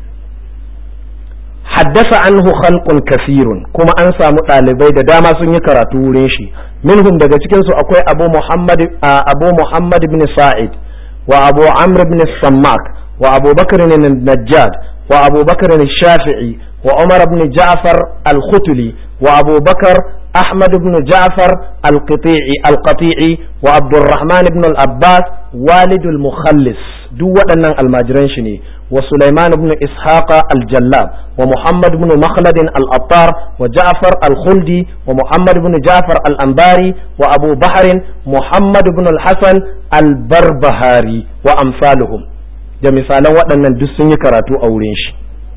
Haddasa anhu khalqun kasirun, kuma an samu ɗalibai da dama sun yi karatu wurin shi. Minhum daga cikin su akwai Abu Muhammad ibn Sa'id wa Abu Amr ibn Sammak wa Abu Bakr al-Najjad wa Abu Bakr al-Shafi'i wa Umar ibn Ja'far al-Khutli wa Abu Bakr Ahmad ibn Ja'far al-Qati'i wa Abdurrahman ibn al-Abbas walid al-Mukhallis, duk waɗannan almajiran shi ne. Wa Sulaiman ibn Ishaq al-Jallab wa Muhammad ibn Makhlad al-Attar wa Ja'far al-Khuldi wa Muhammad ibn Ja'far al-Anbari wa Abu Bahr Muhammad ibn al-Hasan al-Barbahari wa amsaluhum, da misalan waɗannan duk sun yi karatu a wurin shi.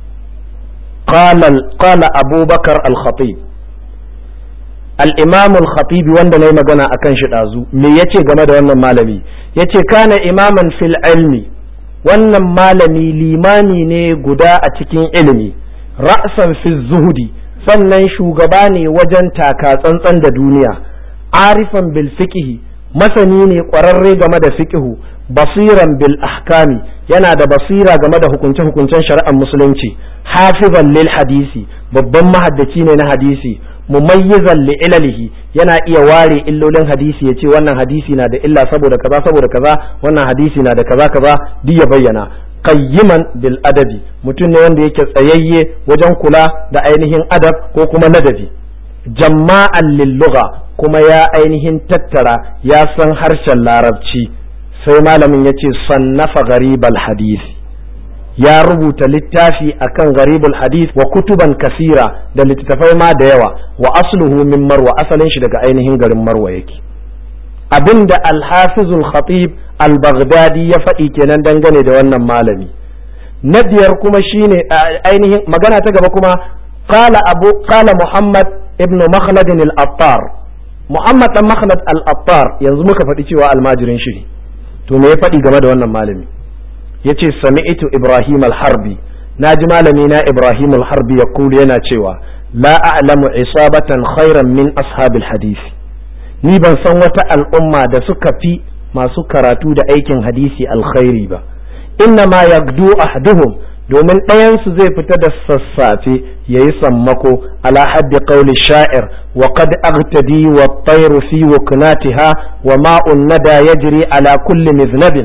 Qala Abu Bakar al-Khatib, al-Imam al-Khatib wanda nayi magana akan shi dazu, me yace game da wannan malami? Yace kana imaman fil ilmi, wannan malami limami ne guda a cikin ilimi, ra'san fi zuhudi, sannan shugaba ne wajen taka tsantsan da duniya, arifan bil fiqhi, masani ne ƙwararre game da fiqhu, basiran bil ahkami, yana da basira game da hukunce-hukuncen shari'ar musulunci, hafizan lil hadisi, babban mahaddaci ne na hadisi, mumayyizan li ilalihi, yana iya ware illolin hadisi ya ce wannan hadisi na da illa saboda kaza, wannan hadisi na da kaza duk ya bayyana. Qayyiman bil adabi, mutum ne wanda yake tsayayye wajen kula da ainihin adab ko kuma ladabi. Jamma'an lil lugha, kuma ya ainihin tattara ya san harshen larabci. Sai malamin ya ce sannafa gharibal hadisi, ya rubuta littafi akan gharibul hadith wa kutuban kasira, da littattafai ma da yawa. Wa asluhu min Marwa, asalin shi daga ainihin garin Marwa yake. Abinda al-Hafizul Khatib al-Baghdadi ya faɗi kenan dangane da wannan malami. Na biyar kuma shine ainihin magana ta gaba kuma qala Muhammad ibn Makhlad al-Attar. Muhammad dan Makhlad al-Attar yanzu muka faɗi cewa almajirin shi ne. To me ya faɗi game da wannan malami? Yace sami'tu Ibrahim al-Harbi, naji malami na Ibrahim al-Harbi ya kulu yana cewa la a'lamu isabatan khairan min ashabil hadisi, ni ban san wata al'umma da suka fi masu karatu da aikin hadisi alkhairi ba. Inna ma yagdu ahduhum, domin ɗayansu zai fita da sassafe yayi sammako, ala haddi qawli sha'ir wa qad aghtadi wa at-tayru fi wuknatiha wa ma'un nada yajri ala kulli miznabin.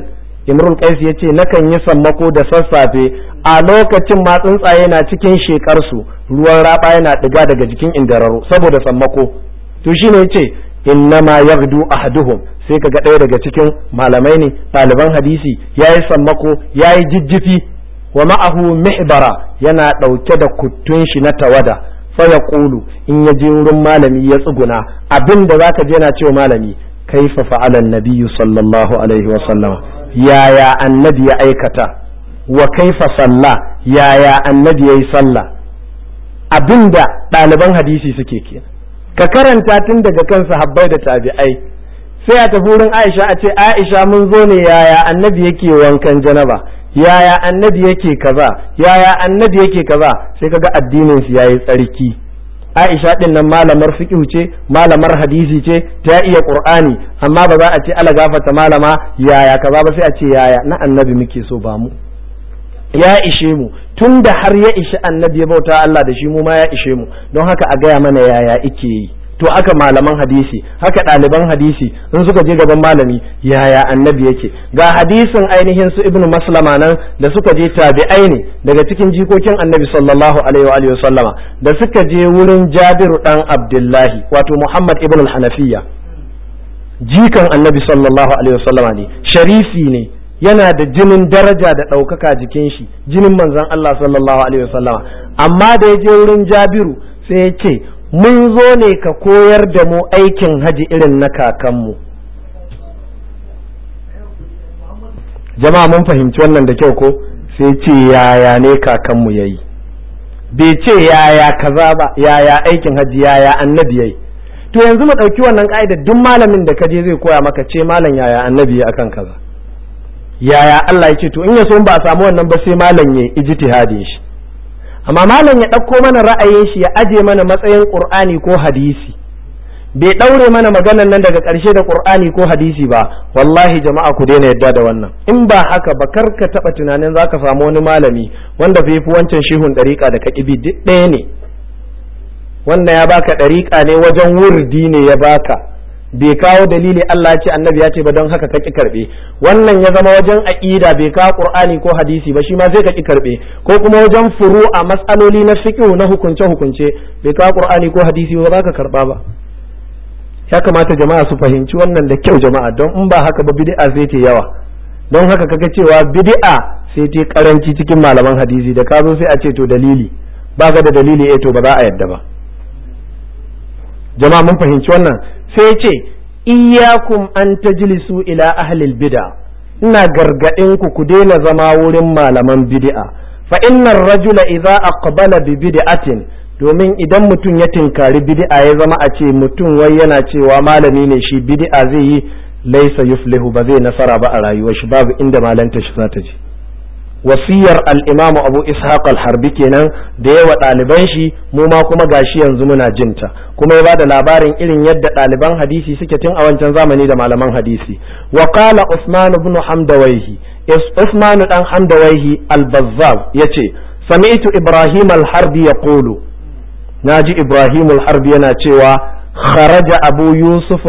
imrul qais yace nakan yi sammako da sassafe a lokacin ma tsuntsaye na cikin shekarsu ruwan raba yana diga daga jikin indararo saboda sammako to shine yace innama yaghdu ahaduhum sai kaga ɗaya daga cikin malamai ne ɗaliban hadisi yayi sammako yayi jijjifi wa ma'ahu mihbara yana ɗauke da kuttun shi na tawada fa yaqulu in yaje wurin malami ya tsuguna abinda zaka je na cewa malami kaifa fa'ala an-nabiyyu sallallahu alaihi wa sallam yaya annabi ya aikata wa kaifa salla yaya annabi yayi sallah abinda ɗaliban hadisi suke kenan ka karanta tun daga kan sahabbai da tabi'ai sai a tafi wurin Aisha a ce Aisha mun zo ne yaya annabi yake wankan janaba yaya annabi yake kaza yaya annabi yake kaza sai kaga addinin su yayi tsarki Aisha din nan malamar fiqh ce malamar hadisi ce ta iya Qur'ani amma ba za a ce ala gafata malama yaya kaza ba sai a ce yaya na annabi muke so ba mu ya ishe mu tunda har ya ishi annabi ya bauta Allah da shi mu ma ya ishe mu don haka a gaya mana yaya ike yi to haka malaman hadisi haka ɗaliban hadisi in suka je gaban malami yaya annabi yake ga hadisin ainihin su ibnu maslama nan da suka je tabi'ai ne daga cikin jikokin annabi sallallahu alaihi wa sallama da suka je wurin jabiru dan abdullahi wato muhammad ibn al-hanafiya jikan annabi sallallahu alaihi wa sallama ne sharifi ne yana da jinin daraja da ɗaukaka jikin shi jinin manzon Allah sallallahu alaihi wa sallama amma da ya je wurin jabiru sai ya ce mun zo ne ka koyar da mu aikin haji irin na kakanmu jama'a mun fahimci wannan da kyau ko sai ce yaya ne kakanmu yayi bai ce yaya kaza ba yaya aikin haji yaya annabi yayi to yanzu mu ɗauki wannan ka'ida duk malamin da kaje zai koya maka ce malam yaya annabi yayi akan kaza yaya Allah yake to in ya so ba a samu wannan ba sai malam yayi ijtihadin shi amma malam ya ɗauko mana ra'ayin shi ya aje mana matsayin Qur'ani ko hadisi bai ɗaure mana maganan nan daga ƙarshe da Qur'ani ko hadisi ba wallahi jama'a ku daina yadda da wannan in ba haka ba kar ka taɓa tunanin za ka samu wani malami wanda bai fi wancan shehun ɗariƙa da ka ƙibi duk ɗaya ne wannan ya baka ɗariƙa ne wajen wurdi ne ya baka bai kawo dalili Allah ya ce annabi ya ce ba don haka ka ki karbe wannan ya zama wajen aqida bai kawo Qur'ani ko hadisi ba shi ma sai ka ki karbe ko kuma wajen furu'a mas'aloli na fiqh na hukunce hukunce bai kawo Qur'ani ko hadisi ba za ka karba ba ya kamata jama'a su fahimci wannan da kyau jama'a don in ba haka ba bid'a sai ta yawa don haka kaga cewa bid'a sai ta karanci cikin malaman hadisi da ka zo sai a ce to dalili ba ga da dalili to ba za a yadda ba jama'a mun fahimci wannan sai ce iyyakum an tajlisu ila ahlil bid'a ina gargadin ku daina zama wurin malaman bid'a fa innar rajula idza aqbala bi bid'atin domin idan mutum ya tinkari bid'a ya zama a ce mutum wai yana cewa malami ne shi bid'a zai yi laysa yuflihu ba zai nasara ba a rayuwar shi babu inda malanta shi za ta je wasiyar al-imam Abu Ishaq al-Harbi kenan da yawa ɗaliban shi mu ma kuma gashi yanzu muna jinta kuma ya bada labarin irin yadda ɗaliban hadisi suke tun a wancan zamani da malaman hadisi wa qala Usman ibn Hamdawayhi Usman dan Hamdawayhi al-Bazzaz yace sami'tu Ibrahim al-Harbi yaqulu naji Ibrahim al-Harbi yana cewa kharaja Abu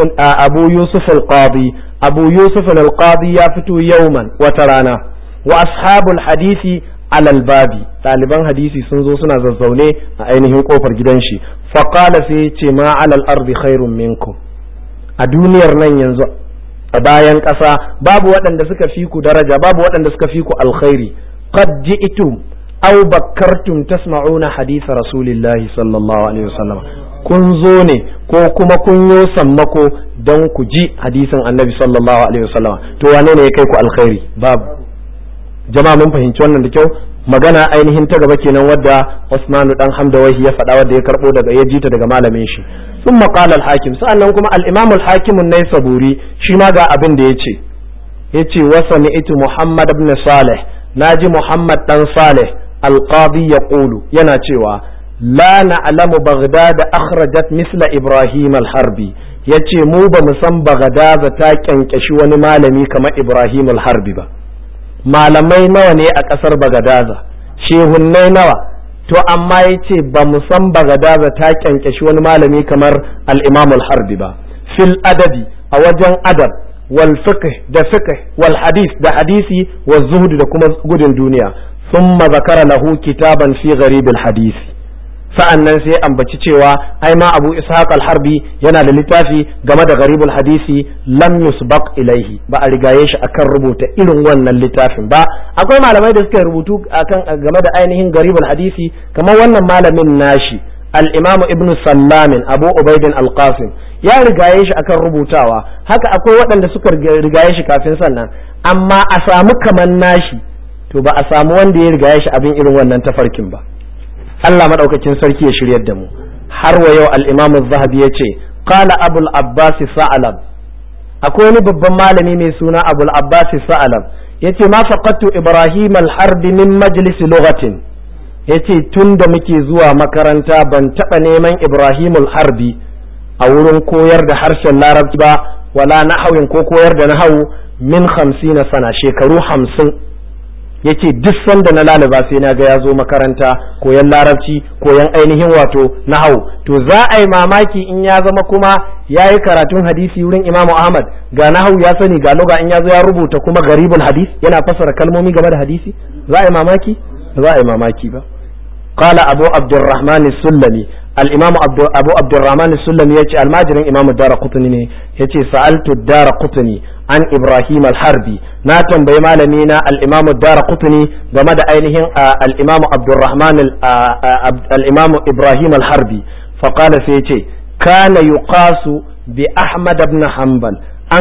Yusuf al-Qadi Abu Yusuf al-Qadi ya fito yauman wata rana wa ashabul hadisi alal babi ɗaliban hadisi sun zo suna zazzaune a ainihin kofar gidan shi faqala sai ce ma alal ardi khairun minkum a duniyar nan yanzu a bayan ƙasa babu waɗanda suka fi ku daraja babu waɗanda suka fi ku alkhairi qad ji'tum aw bakkartum tasma'una hadisa rasulillahi sallallahu alaihi wasallam kun zo ne ko kuma kun yo sammako don ku ji hadisin annabi sallallahu alaihi wasallam to wane ne ya kai ku alkhairi babu jama'a mun fahimci wannan da kyau magana ainihin ta gaba kenan wadda Usmanu dan Hamdawahi ya faɗa wadda ya karbo daga ya jita daga malamin shi thumma qala al-hakim sa'annan kuma al-imam al-hakim an-naisaburi shi ma ga abin da yace wa sami'tu Muhammad ibn Salih naji Muhammad dan Salih al-qadi yaqulu yana cewa la na'lamu Baghdad akhrajat misla Ibrahim al-Harbi yace mu ba mu san Baghdad ta kyankashi wani malami kamar Ibrahim al-Harbi ba malamai nawa ne a ƙasar Bagadaza shehunnai nawa to amma yace ba mu san Bagadaza ta kyankashi wani malami kamar al-Imam al-Harbi ba fil adadi a wajen adab wal fiqh da fiqh wal hadith da hadisi wal zuhd da kuma gudun duniya thumma zakara lahu kitaban fi gharib al hadith sa'annan sai ambaci cewa ai ma Abu Ishaq al-Harbi yana da littafi game da gharibul hadisi lam yusbaq ilaihi ba a rigaye shi akan rubuta irin wannan littafin ba. Akwai malamai da suka rubutu akan game da ainihin gharibul hadisi kamar wannan malamin nashi al-Imam Ibn Sallamin Abu Ubaidin al-Qasim ya rigaye shi akan rubutawa, haka akwai waɗanda suka rigaye shi kafin sannan, amma a samu kaman nashi to ba a samu wanda ya rigaye shi abin irin wannan tafarkin ba. Allah madaukakin sarki ya shiryar da mu. Har wa yau al-Imam az-Zahabi yace qala Abul Abbas Sa'alab, akwai wani babban malami mai suna Abul Abbas Sa'alab yace ma faqattu Ibrahim al-Harbi min majlis lughatin, yace tunda muke zuwa makaranta ban taba neman Ibrahim al-Harbi a wurin koyar da harshen Larabci ba wala nahawin ko koyar da nahawu min 50 sana, shekaru 50 yace duk sanda na lalaba sai na ga ya zo makaranta koyan larabci koyan ainihin wato nahwu. To za a yi mamaki in ya zama kuma ya yi karatun hadisi wurin Imam Ahmad, ga nahwu ya sani ga lugha, in ya zo ya rubuta kuma garibul hadis yana fasara kalmomi game da hadisi, za a yi mamaki? Za a yi mamaki ba. Qala Abu Abdurrahman as-Sullami, al-Imam Abu Abdurrahman as-Sullami yace almajirin Imam Ad-Daraqutni ne, yace sa'altu Ad-Daraqutni an Ibrahim al-Harbi, na tambayi malami na al-Imam Ad-Daraqutni game da ainihin al-Imam Abdurrahman al-Imam Ibrahim al-Harbi, fa qala sai yace kana yuqasu bi Ahmad ibn Hanbal,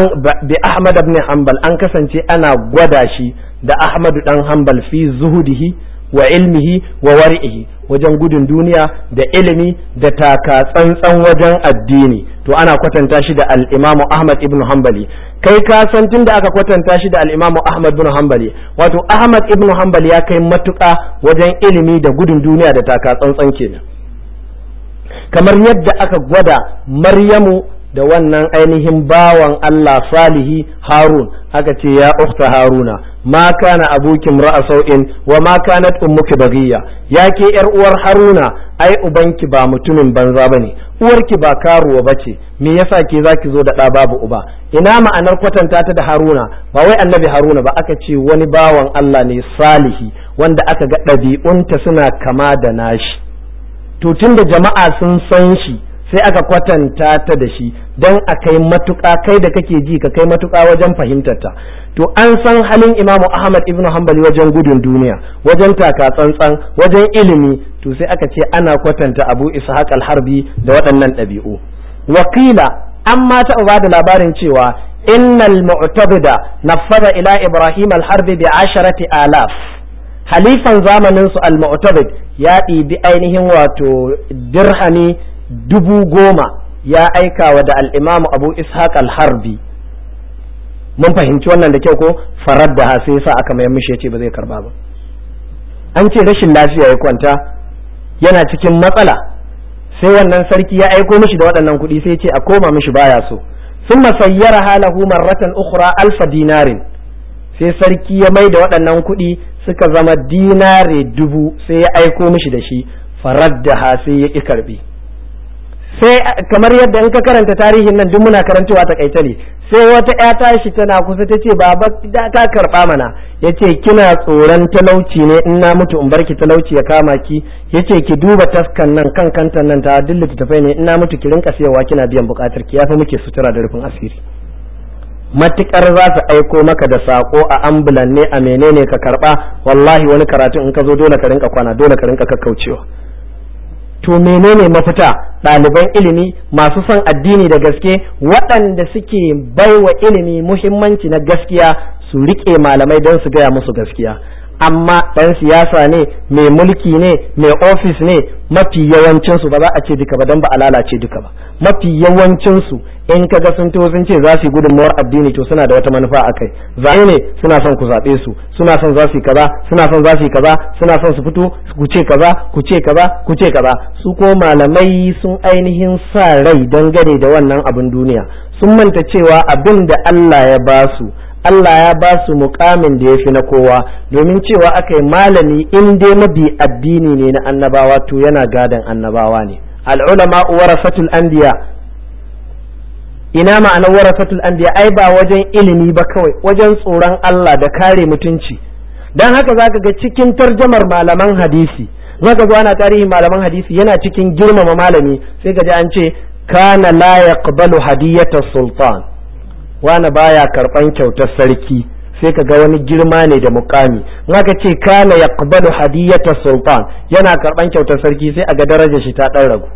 an kasance ana gwada shi da Ahmad dan Hanbal fi zuhudihi wa ilmihi wa wari'ihi, wajen gudun duniya da ilimi da taka tsantsan wajen addini. To ana kwatanta shi da al-Imam Ahmad ibn Hanbali. Kai ka san tunda aka kwatanta shi da al-Imam Ahmad ibn Hanbali, wato Ahmad ibn Hanbali ya kai matuƙa wajen ilimi da gudun duniya da taka tsantsan kenan. Kamar yadda aka gwada Maryamu da wannan ainihin bawan Allah salihi Harun, aka ce ya ukhta Haruna ma kana abuki imra'a sau'in wa ma kanat ummuki baghiya, ya ke yar uwar Haruna ai ubanki ba mutumin banza bane, uwarki ba karuwa bace, me yasa ke zaki zo da ɗa babu uba? Ina ma'anar kwatanta ta da Haruna, ba wai annabi Haruna ba, aka ce wani bawan Allah ne salihi wanda aka ga ɗabi'unta suna kama da nashi. To tunda jama'a sun san shi sai aka kwatanta ta da shi don a kai matuƙa, kai da kake ji ka kai matuƙa wajen fahimtarta. To an san halin Imamu Ahmad ibn Hanbali wajen gudun duniya, wajen taka tsantsan, wajen ilimi, to sai aka ce ana kwatanta Abu Ishaq al-Harbi da waɗannan ɗabi'u. Wakila an ma taɓa ba da labarin cewa innal mu'tabida naffada ila Ibrahim al-Harbi bi 10,000. Halifan zamanin su al-mu'tabid ya ɗibi ainihin wato dirhami 10,000 ya aika wa da al-Imam Abu Ishaq al-Harbi. Mun fahimci wannan da kyau ko? Faradda sai yasa aka mai mishi yace ba zai karba ba. An ce rashin lafiya ya kwanta, yana cikin matsala, sai wannan sarki ya aiko mishi da waɗannan kuɗi, sai ya ce a koma mishi baya so. Thumma sayyara halahu marratan ukhra 1,000 dinarin, sai sarki ya mai da waɗannan kuɗi suka zama dinare 1000, sai ya aiko mishi da shi. Faradda sai ya ƙi karbi. Sai kamar yadda in ka karanta tarihin nan duk muna karantawa takaice ne, sai wata ƴa tashi tana kusa ta ce baba da ka karɓa mana, yace kina tsoron talauci ne in na mutu in barki talauci ya kama ki, yace ki duba taskan nan kan kantan nan ta duk littattafai ne in na mutu ki rinka siyawa kina biyan bukatar ki, yafi muke sutura da rufin asiri. Matukar za su aiko maka da sako a ambulan ne a menene ka karɓa, wallahi wani karatu in ka zo dole ka rinka kwana, dole ka rinka kakkaucewa. To menene mafita? Ɗaliban ilimi masu son addini da gaske, waɗanda suke baiwa ilimi muhimmanci na gaskiya, su riƙe malamai don su gaya musu gaskiya. Amma ɗan siyasa ne, mai mulki ne, mai ofis ne, mafi yawancinsu ba za a ce duka ba don ba a lalace duka ba. Mafi yawancinsu in kaga sun to sun ce za su yi gudunmawar addini to suna da wata manufa a kai. Zaɓe ne suna son ku zaɓe su, suna son za su yi kaza, suna son za su yi kaza, suna son su fito ku ce kaza, ku ce kaza, ku ce kaza. Su ko malamai sun ainihin sa rai dangane da wannan abin duniya. Sun manta cewa abin da Allah ya ba su, Allah ya ba su mukamin da ya fi na kowa, domin cewa aka yi malami in dai mabi addini ne na annabawa to yana gadon annabawa ne. Al'ulama warasatul anbiya, ina ma'anar warasatul anbiya ai ba wajen ilimi ba kawai, wajen tsoron Allah da kare mutunci. dan haka zaka ga cikin tarjamar malaman hadisi, zaka ga ana tarihi malaman hadisi yana cikin girmama malami sai ka ji an ce kana la yaqbalu hadiyata sultan, wani baya karban kyautar sarki, sai ka ga wani girma ne da mukami. Zaka ce kana yaqbalu hadiyata sultan, yana karban kyautar sarki, sai a ga darajar shi ta dan ragu.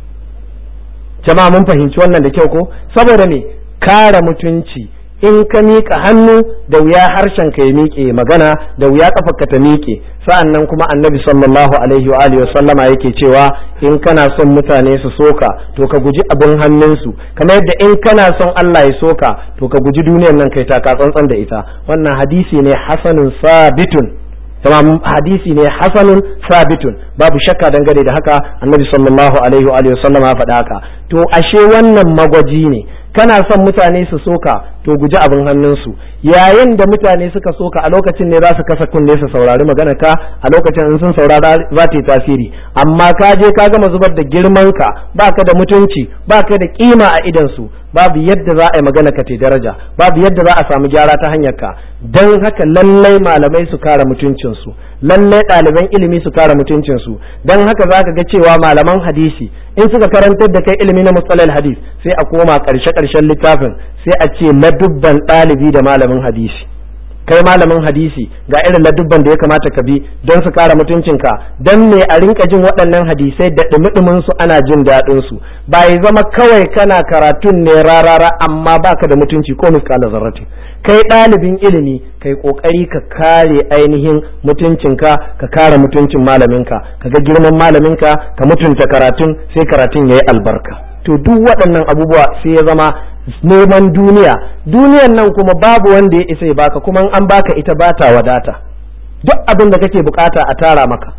Jama'a mun fahimci wannan da kyau ko? Saboda me? Kare mutunci. In ka miƙa hannu da wuya harshen ka ya miƙe magana, da wuya kafarka ta miƙe. Sa'annan kuma annabi sallallahu alaihi wa alihi wasallama yake cewa in kana son mutane su soka to ka guji abin hannunsu, kamar yadda in kana son Allah ya soka to ka guji duniyar nan kai ta ka tsantsan da ita. Wannan hadisi ne hasanun sabitun, tamam, hadisi ne hasanun sabitun, babu shakka dangane da haka annabi sallallahu alaihi wa alihi wasallama ya faɗa haka. To ashe wannan magwaji ne, kana son mutane su soka to guji abin hannunsu. Yayin da mutane suka soka a lokacin ne za su kasa kunne su saurari magana ka, a lokacin in sun saurara za ta yi tasiri. Amma ka je ka gama zubar da girman ka, baka da mutunci, baka da kima a idan su, babu yadda za a yi magana ka ta daraja, babu yadda za a samu gyara ta hanyar ka. Dan haka lallai malamai su kare mutuncin su, lallai ɗaliban ilimi su kare mutuncin su. Dan haka zaka ga cewa malaman hadisi in suka karantar da kai ilimi na mustalahil hadis, sai a koma ƙarshen littafin sai a ce ladubban ɗalibi da malamin hadisi. Kai malamin hadisi ga irin ladubban da ya kamata ka bi don su kare mutuncinka, don me a rinka jin waɗannan hadisai da ɗumi-ɗumin su ana jin daɗin su, ba ya zama kawai kana karatun ne rarara amma baka da mutunci ko miskala zarratin. Kai ɗalibin ilimi kai kokari ka kare ainihin mutuncinka, ka kare mutuncin malaminka, ka ga girman malaminka, ka mutunta karatun, sai karatun yayi albarka. To duk waɗannan abubuwa sai ya zama neman duniyan nan kuma babu wanda ya isa ya baka, kuma an baka ita bata wadata. Duk abin da kake bukata a tara maka.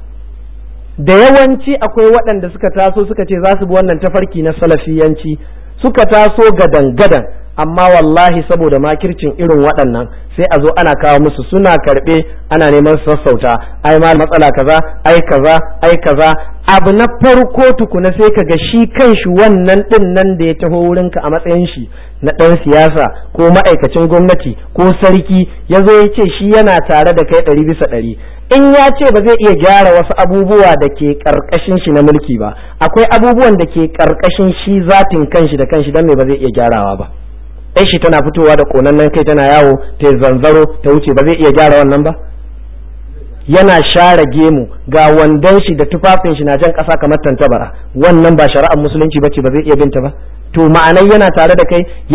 Da yawanci akwai waɗanda suka taso suka ce za su bi wannan tafarki na salafiyanci, suka taso gadan amma wallahi saboda makircin irin waɗannan sai a zo ana kawo musu, suna karɓe ana neman sassauta, ai ma matsala kaza, ai kaza. Abu na farko tukuna sai ka ga shi kanshi wannan ɗin nan da ya taho wurinka a matsayin shi na ɗan siyasa ko ma'aikacin gwamnati ko sarki, ya zo ya ce shi yana tare da kai 100%. In ya ce ba zai iya gyara wasu abubuwa da ke ƙarƙashin shi na mulki ba, akwai abubuwan da ke ƙarƙashin shi zatin kanshi da kanshi, don me ba zai iya gyarawa ba. Ɗan shi tana fitowa da ƙonannen kai tana yawo ta zanzaro ta wuce, ba zai iya gyara wannan ba. Yana share gemu, ga wandon shi da tufafin shi na jan ƙasa kamar tantabara, wannan ba shari'ar musulunci bace, ba zai iya binta ba. To ma'anai yana tare da kai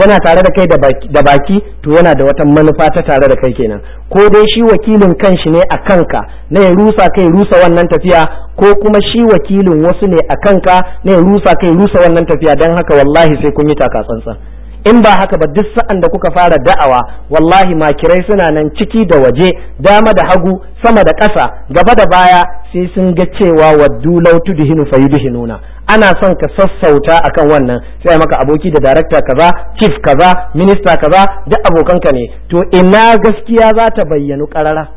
da baki, to yana da wata manufa ta tare da kai kenan. Ko dai shi wakilin kanshi ne a kanka na ya rusa wannan tafiya, ko kuma shi wakilin wasu ne a kanka na ya rusa wannan tafiya. Dan haka wallahi sai kun yi taka tsantsan. In ba haka ba duk sa'an da kuka fara da'awa, wallahi makirai suna nan ciki da waje, dama da hagu, sama da ƙasa, gaba da baya, sai sun ga cewa waddu law tudhinu fayudhinuna. Ana son ka sassauta akan wannan, sai maka aboki da darakta kaza, chief kaza, minista kaza, duk abokanka ne. To ina gaskiya za ta bayyanu karara?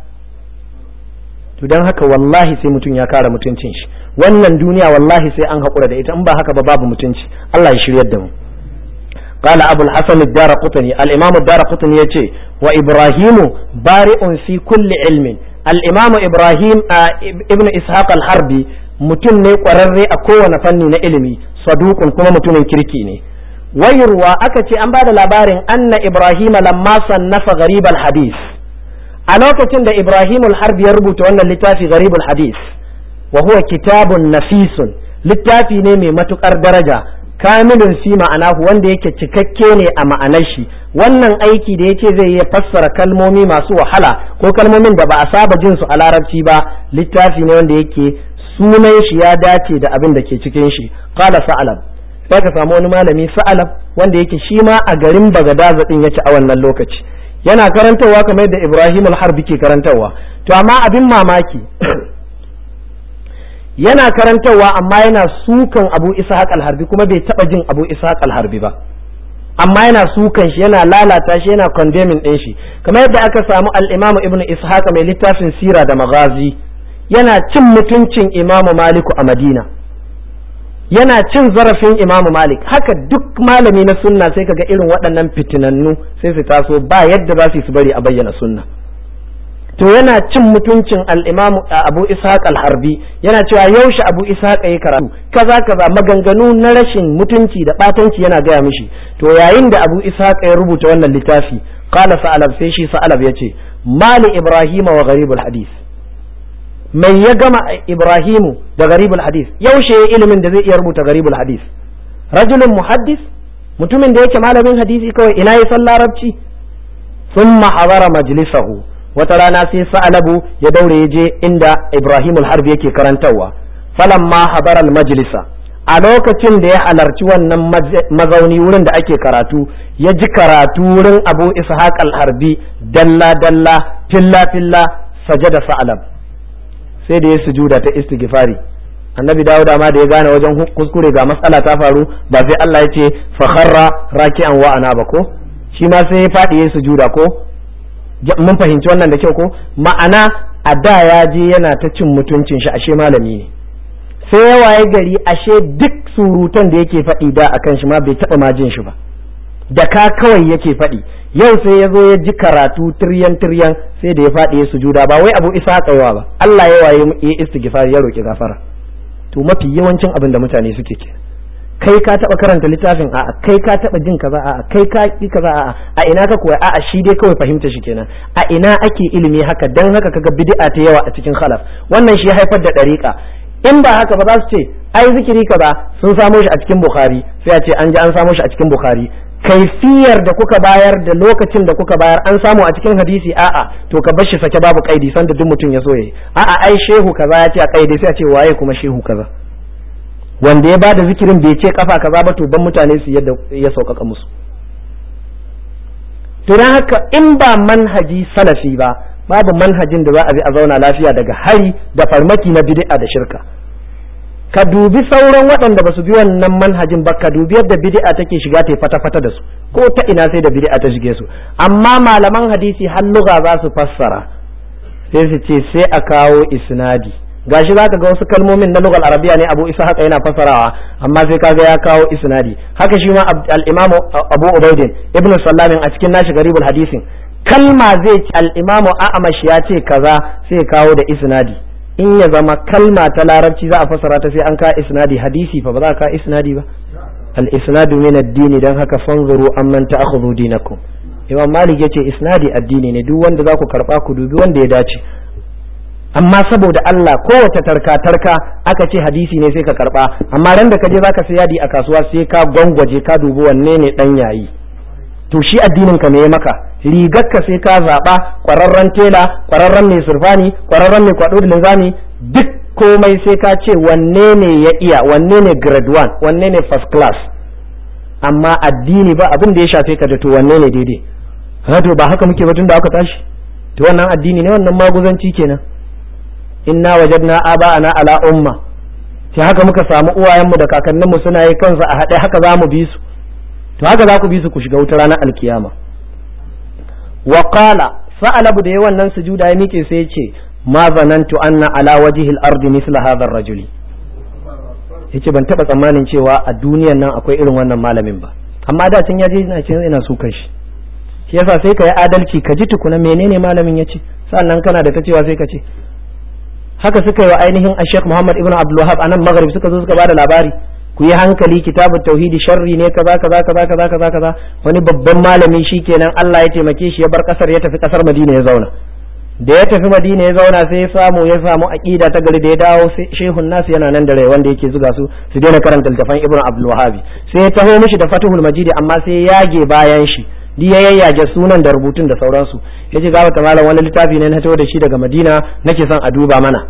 To dan haka wallahi sai mutum ya kare mutuncin shi. Wannan duniya wallahi sai an haƙura da ita, in ba haka ba babu mutunci. Allah ya shiryar da mu. قال أبو الحسن الدارقطني الإمام الدارقطني يجي وإبراهيم بارئ في كل علم. الإمام إبراهيم ابن إسحاق الحربي متن قرر أكون فني علمي صدوق كما متن كركيني. ويروى أكتي أن بعد الأبار أن إبراهيم لما صنف غريب الحديث، ألوكة عند إبراهيم الحربي يربط أن اللتافي غريب الحديث وهو كتاب نفيس، littafi ne mai matukar daraja, kamilun fi ma'anahu, wanda yake cikakke ne a ma'anar shi. Wannan aiki da yake zai iya fassara kalmomi masu wahala ko kalmomin da ba a saba jin su a larabci ba, littafi ne wanda yake sunan shi ya dace da abin da ke cikin shi. Qala Sa'alab, sai ka samu wani malami Sa'alab wanda yake shi ma a garin Bagadaza din yake a wannan lokaci, yana karantawa kamar yadda Ibrahim al-Harbi ke karantawa. To amma abin mamaki yana karantarwa amma yana sukan Abu Ishaq al-Harbi, kuma bai taba jin Abu Ishaq al-Harbi ba, amma yana sukan shi, yana lalata shi, yana condemning din shi, kamar yadda aka samu al-Imam Ibn Ishaq mai littafin Sira da Maghazi yana cin mutuncin Imam Maliku a Madina, yana cin zarafin Imam Malik. Haka duk malami na sunna sai kaga irin waɗannan fitinannu sai su taso ba yadda za su bari a bayyana sunna. To yana cin mutuncin al-Imam Abu Ishaq al-Harbi, yana cewa yaushe Abu Ishaq yayi karatu kaza maganganu na rashin mutunci da batanci yana gaya mishi. To yayin da Abu Ishaq ya rubuta wannan littafi, qala Sa'alab, sai shi Sa'alab yace mali Ibrahim wa gharibul hadith, mai ya gama Ibrahimu da gharibul hadith, yaushe ya ilimin da zai iya rubuta gharibul hadith? Rajulun muhaddis, mutumin da yake malamin hadisi kawai, ina yi san larabci? Thumma hadara majlisahu, wata rana sai Sa'alabu ya daure ya je inda Ibrahimul Harbi yake karantarwa. Falamma hadara al-majlisa, a lokacin da ya halarci wannan mazauni wurin da ake karatu, ya ji karatu wurin Abu Ishaq al-Harbi dalla dalla filla filla, sajada Sa'alab, sai da ya sujuda ta istighfari. Annabi Dawuda ma da ya gane wajen kuskure ga matsala ta faru, ba sai Allah ya ce fa kharra raki'an wa ana ba ko, shi ma sai ya fadi ya sujuda ko. Mun fahimci wannan da kyau ko? Ma'ana a da ya je yana ta cin mutuncin shi, ashe malami ne. Sai ya waye gari ashe duk surutan da yake faɗi da akan shi ma bai taɓa ma jin shi ba, da ka kawai yake faɗi. Yau sai ya zo ya ji karatu tiryan sai da ya faɗi ya sujuda, ba wai Abu Isa kaiwa ba, Allah ya waye ya istighfar ya roki gafara. To mafi yawancin abin da mutane suke ke, kai ka taɓa karanta littafin, a'a kai ka taɓa jin kaza, a'a kai ka yi kaza, a ina ka koya, a'a shi dai kawai fahimta shi kenan. A ina ake ilimi haka? Dan haka kaga bid'a ta yawa a cikin khalaf. Wannan shi haifar da dariqa. In ba haka ba za su ce ai zikiri kaza sun samo shi a cikin Bukhari, sai a ce an ji an samo shi a cikin Bukhari. Kaifiyar da kuka bayar da lokacin da kuka bayar an samu a cikin hadisi, a'a to ka bar shi sake babu kaidi sanda duk mutum ya so yayi. A'a ai shehu kaza ya ce a kaidi, sai a ce waye kuma shehu kaza? Wanda ya bada zikirin bai ce kafa kaza ba, to ban mutane su yadda ya sauƙaƙa musu. To dan haka in ba manhaji salafi ba, babu manhajin da za a bi a zauna lafiya daga hari da farmaki na bid'a da shirka. Ka dubi sauran waɗanda ba su bi wannan manhajin ba, ka dubi yadda bid'a take shiga ta fata-fata da su, ko ta ina sai da bid'a ta shige su. Amma malaman hadisi har lugha za su fassara, sai su ce sai a kawo isnadi. Gashi zaka ga wasu kalmomin na lugal arabiya ne Abu Isa haka yana fassarawa, amma sai kaga ya kawo isnadi. Haka shi ma al-Imam Abu Ubayd ibn Sallamin a cikin nashi garibul hadisin, kalma zai ci al-Imam A'mash ya ce kaza sai kawo da isnadi. In ya zama kalma ta larabci za a fassara ta sai an ka isnadi, hadisi fa ba za ka isnadi ba. Al-isnadu min ad-din, dan haka fanzuru amman ta'khudhu dinakum. Imam Malik yace isnadi addini ne, duk wanda za ku karba ku dubi wanda ya dace. Amma saboda Allah kowace tarka aka ce hadisi ne sai ka karba, amma ran da ka je zaka sai yadi a kasuwa sai ka gwangwaje ka dubi wanne ne dan yayi. To shi addinin ka ne maka, rigar ka sai ka zaba kwararren tela, kwararren mai surfani, kwararren mai kwado da linzami, duk komai sai ka ce wanne ne ya iya, wanne ne grade 1, wanne ne first class. Amma addini ba abin da ya shafe ka da to wanne ne daidai. To ba haka muke ba tun da aka tashi. To wannan addini ne, wannan maguzanci kenan. Inna wajadna aba'ana ala umma, sai haka muka samu uwayenmu da kakanninmu suna yi kansu a haɗe, haka za mu bi su. To haka za ku bi su ku shiga wuta ranar alkiyama. Wa qala Sa'alabu da yawan nan sujuda ya mike sai ya ce ma zanantu anna ala wajhi al-ardi misla hadha ar-rajuli. Yace ban taba tsammanin cewa a duniyar nan akwai irin wannan malamin ba, amma da tun yaje ina so kai shi. Shi yasa sai ka yi adalci, ka ji tukuna menene malamin yace, sannan kana da ta cewa sai ka ce. Haka suka yi wa ainihin Sheikh Muhammad ibn Abdul Wahhab anan Maghrib, suka zo suka bada labari, ku yi hankali kitabut tauhidi sharri ne kaza. Wani babban malami shikenan Allah ya taimake shi ya bar kasar ya tafi kasar Madina ya zauna. Da ya tafi Madina ya zauna sai ya samu aqida ta gari, da ya dawo sai shehun nasu yana nan da rai wanda yake zuga su daina karanta littafin Ibn Abdul Wahhab. Sai ya taho mishi da Fathul Majid, amma sai ya yage bayan shi, ya yayyage sunan da rubutun da sauransu. Yace ga wata malam wani littafi ne na tawo da shi daga Madina, nake son a duba mana.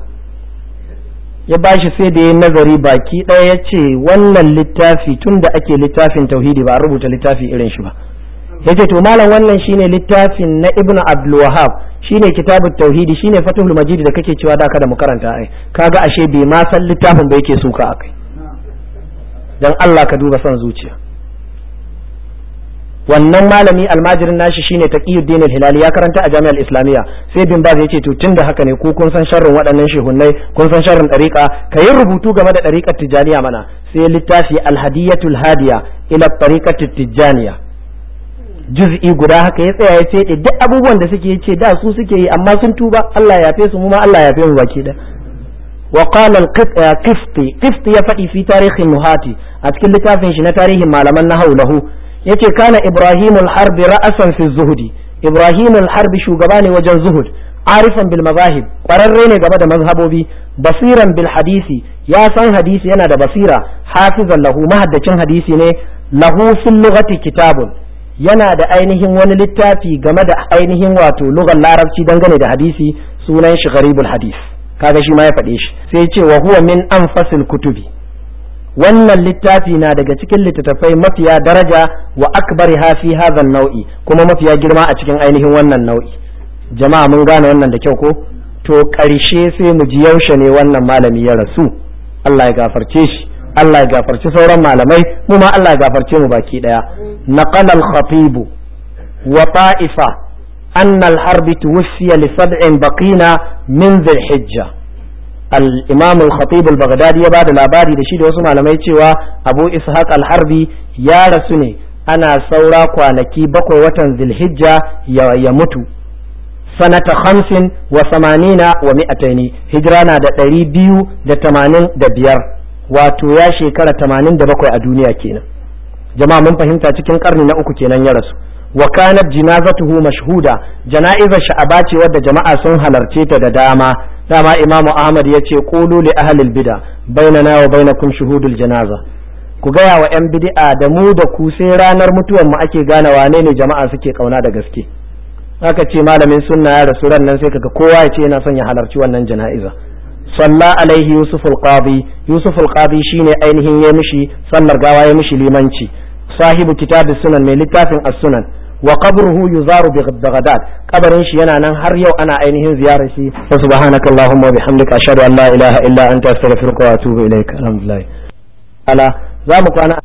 Ya bashi sai da ya nazari baki ɗaya, ya ce wannan littafi tun da ake littafin tauhidi ba a rubuta littafi irin shi ba. Ya ce to malam wannan shine littafin na Ibn Abdul Wahhab, shine kitabut tauhidi, shine Fathul Majid da kake cewa da ka da mu karanta ai. Kaga ashe bai ma san littafin ba yake suka akai. Dan Allah ka duba son zuciya. wannan malami almajirin nashi shine Taqiyuddin al-Hilali ya karanta a Jami'ar Islamiyya. Sai bin Baz yace to tunda haka ne ku kun san sharrin waɗannan shehunnai, kun san sharrin dariqa, kayi rubutu game da dariqar Tijaniya mana. Sai littafi Al-Hadiyatul Hadiya ila tariqati Tijaniya, juz'i guda haka ya tsaya ya ce duk abubuwan da suke yace da su suke yi amma sun tuba, Allah ya yafe su, mu ma Allah ya yafe mu baki da. wa qala al-Qifti ya faɗi fi tarihin Nuhati a cikin littafin shi na tarihin malaman nahwu lahu, yace kana Ibrahim al-Harbi ra'asan fi zuhudi. Ibrahim al-Harbi shugaba ne wajen zuhud, arifan bil mazahib, kwararre ne game da mazhabobi, basiran bil hadisi, ya san hadisi yana da basira, hafizan lahu, mahaddacin hadisi ne, lahu fil lughati kitabun, yana da ainihin wani littafi game da ainihin wato lugar larabci dangane da hadisi, sunan shi gharibul hadis. Kaga shi ma ya faɗe shi, sai ce wa huwa min anfasil kutubi, wannan littafi na daga cikin littattafai mafiya daraja wa akbariha fi hadha nau'i, kuma mafiya girma a cikin ainihin wannan nau'i. Jama'a mun gane wannan da kyau ko? To ƙarshe sai mu ji yaushe ne wannan malami ya rasu. Allah ya gafarce shi, Allah ya gafarci sauran malamai, mu ma Allah ya gafarce mu baki daya. Naqala al-Khatib wa ta'ifa anna al-Harb tuwfiya li 7 baqina min Dhul Hijja. Al-Imam al-Khatib al-Baghdadi ya bada labari da shi da wasu malamai cewa Abu Ishaq al-Harbi ya rasu ne ana saura kwanaki 7 watan Dhul Hijja ya mutu. sanata 85 wa 200, hijira na da 285, wato ya shekara 87 a duniya kenan. Jama'a mun fahimta cikin karni na 3 kenan ya rasu. Wa kanat jinazatuhu mashhuda, jana'izar sha'aba ce wadda jama'a sun halarce ta da dama. Dama Imam Ahmad yace qulu li ahli al-bid'a bainana wa bainakum shuhudul janaza, ku gaya wa 'yan bid'a da mu da ku sai ranar mutuwar mu ake gane wane ne jama'a suke kauna da gaske. Aka ce malamin sunna ya rasu ran nan sai kaga kowa ya ce yana son ya halarci wannan jana'iza. Salla alaihi Yusuf al-Qadi shine ainihin ya mishi sallar gawa, ya mishi limanci. Sahibu kitabus sunan, mai littafin as-sunan. Wa qabruhu yuzaru bi Baghdad, kabarin shi yana nan har yau ana ainihin ziyarar shi. Wa subhanakallahumma wa bihamdika ashhadu an la ilaha illa anta astaghfiruka wa atubu ilaik. Alhamdulillah. Ala za mu kwana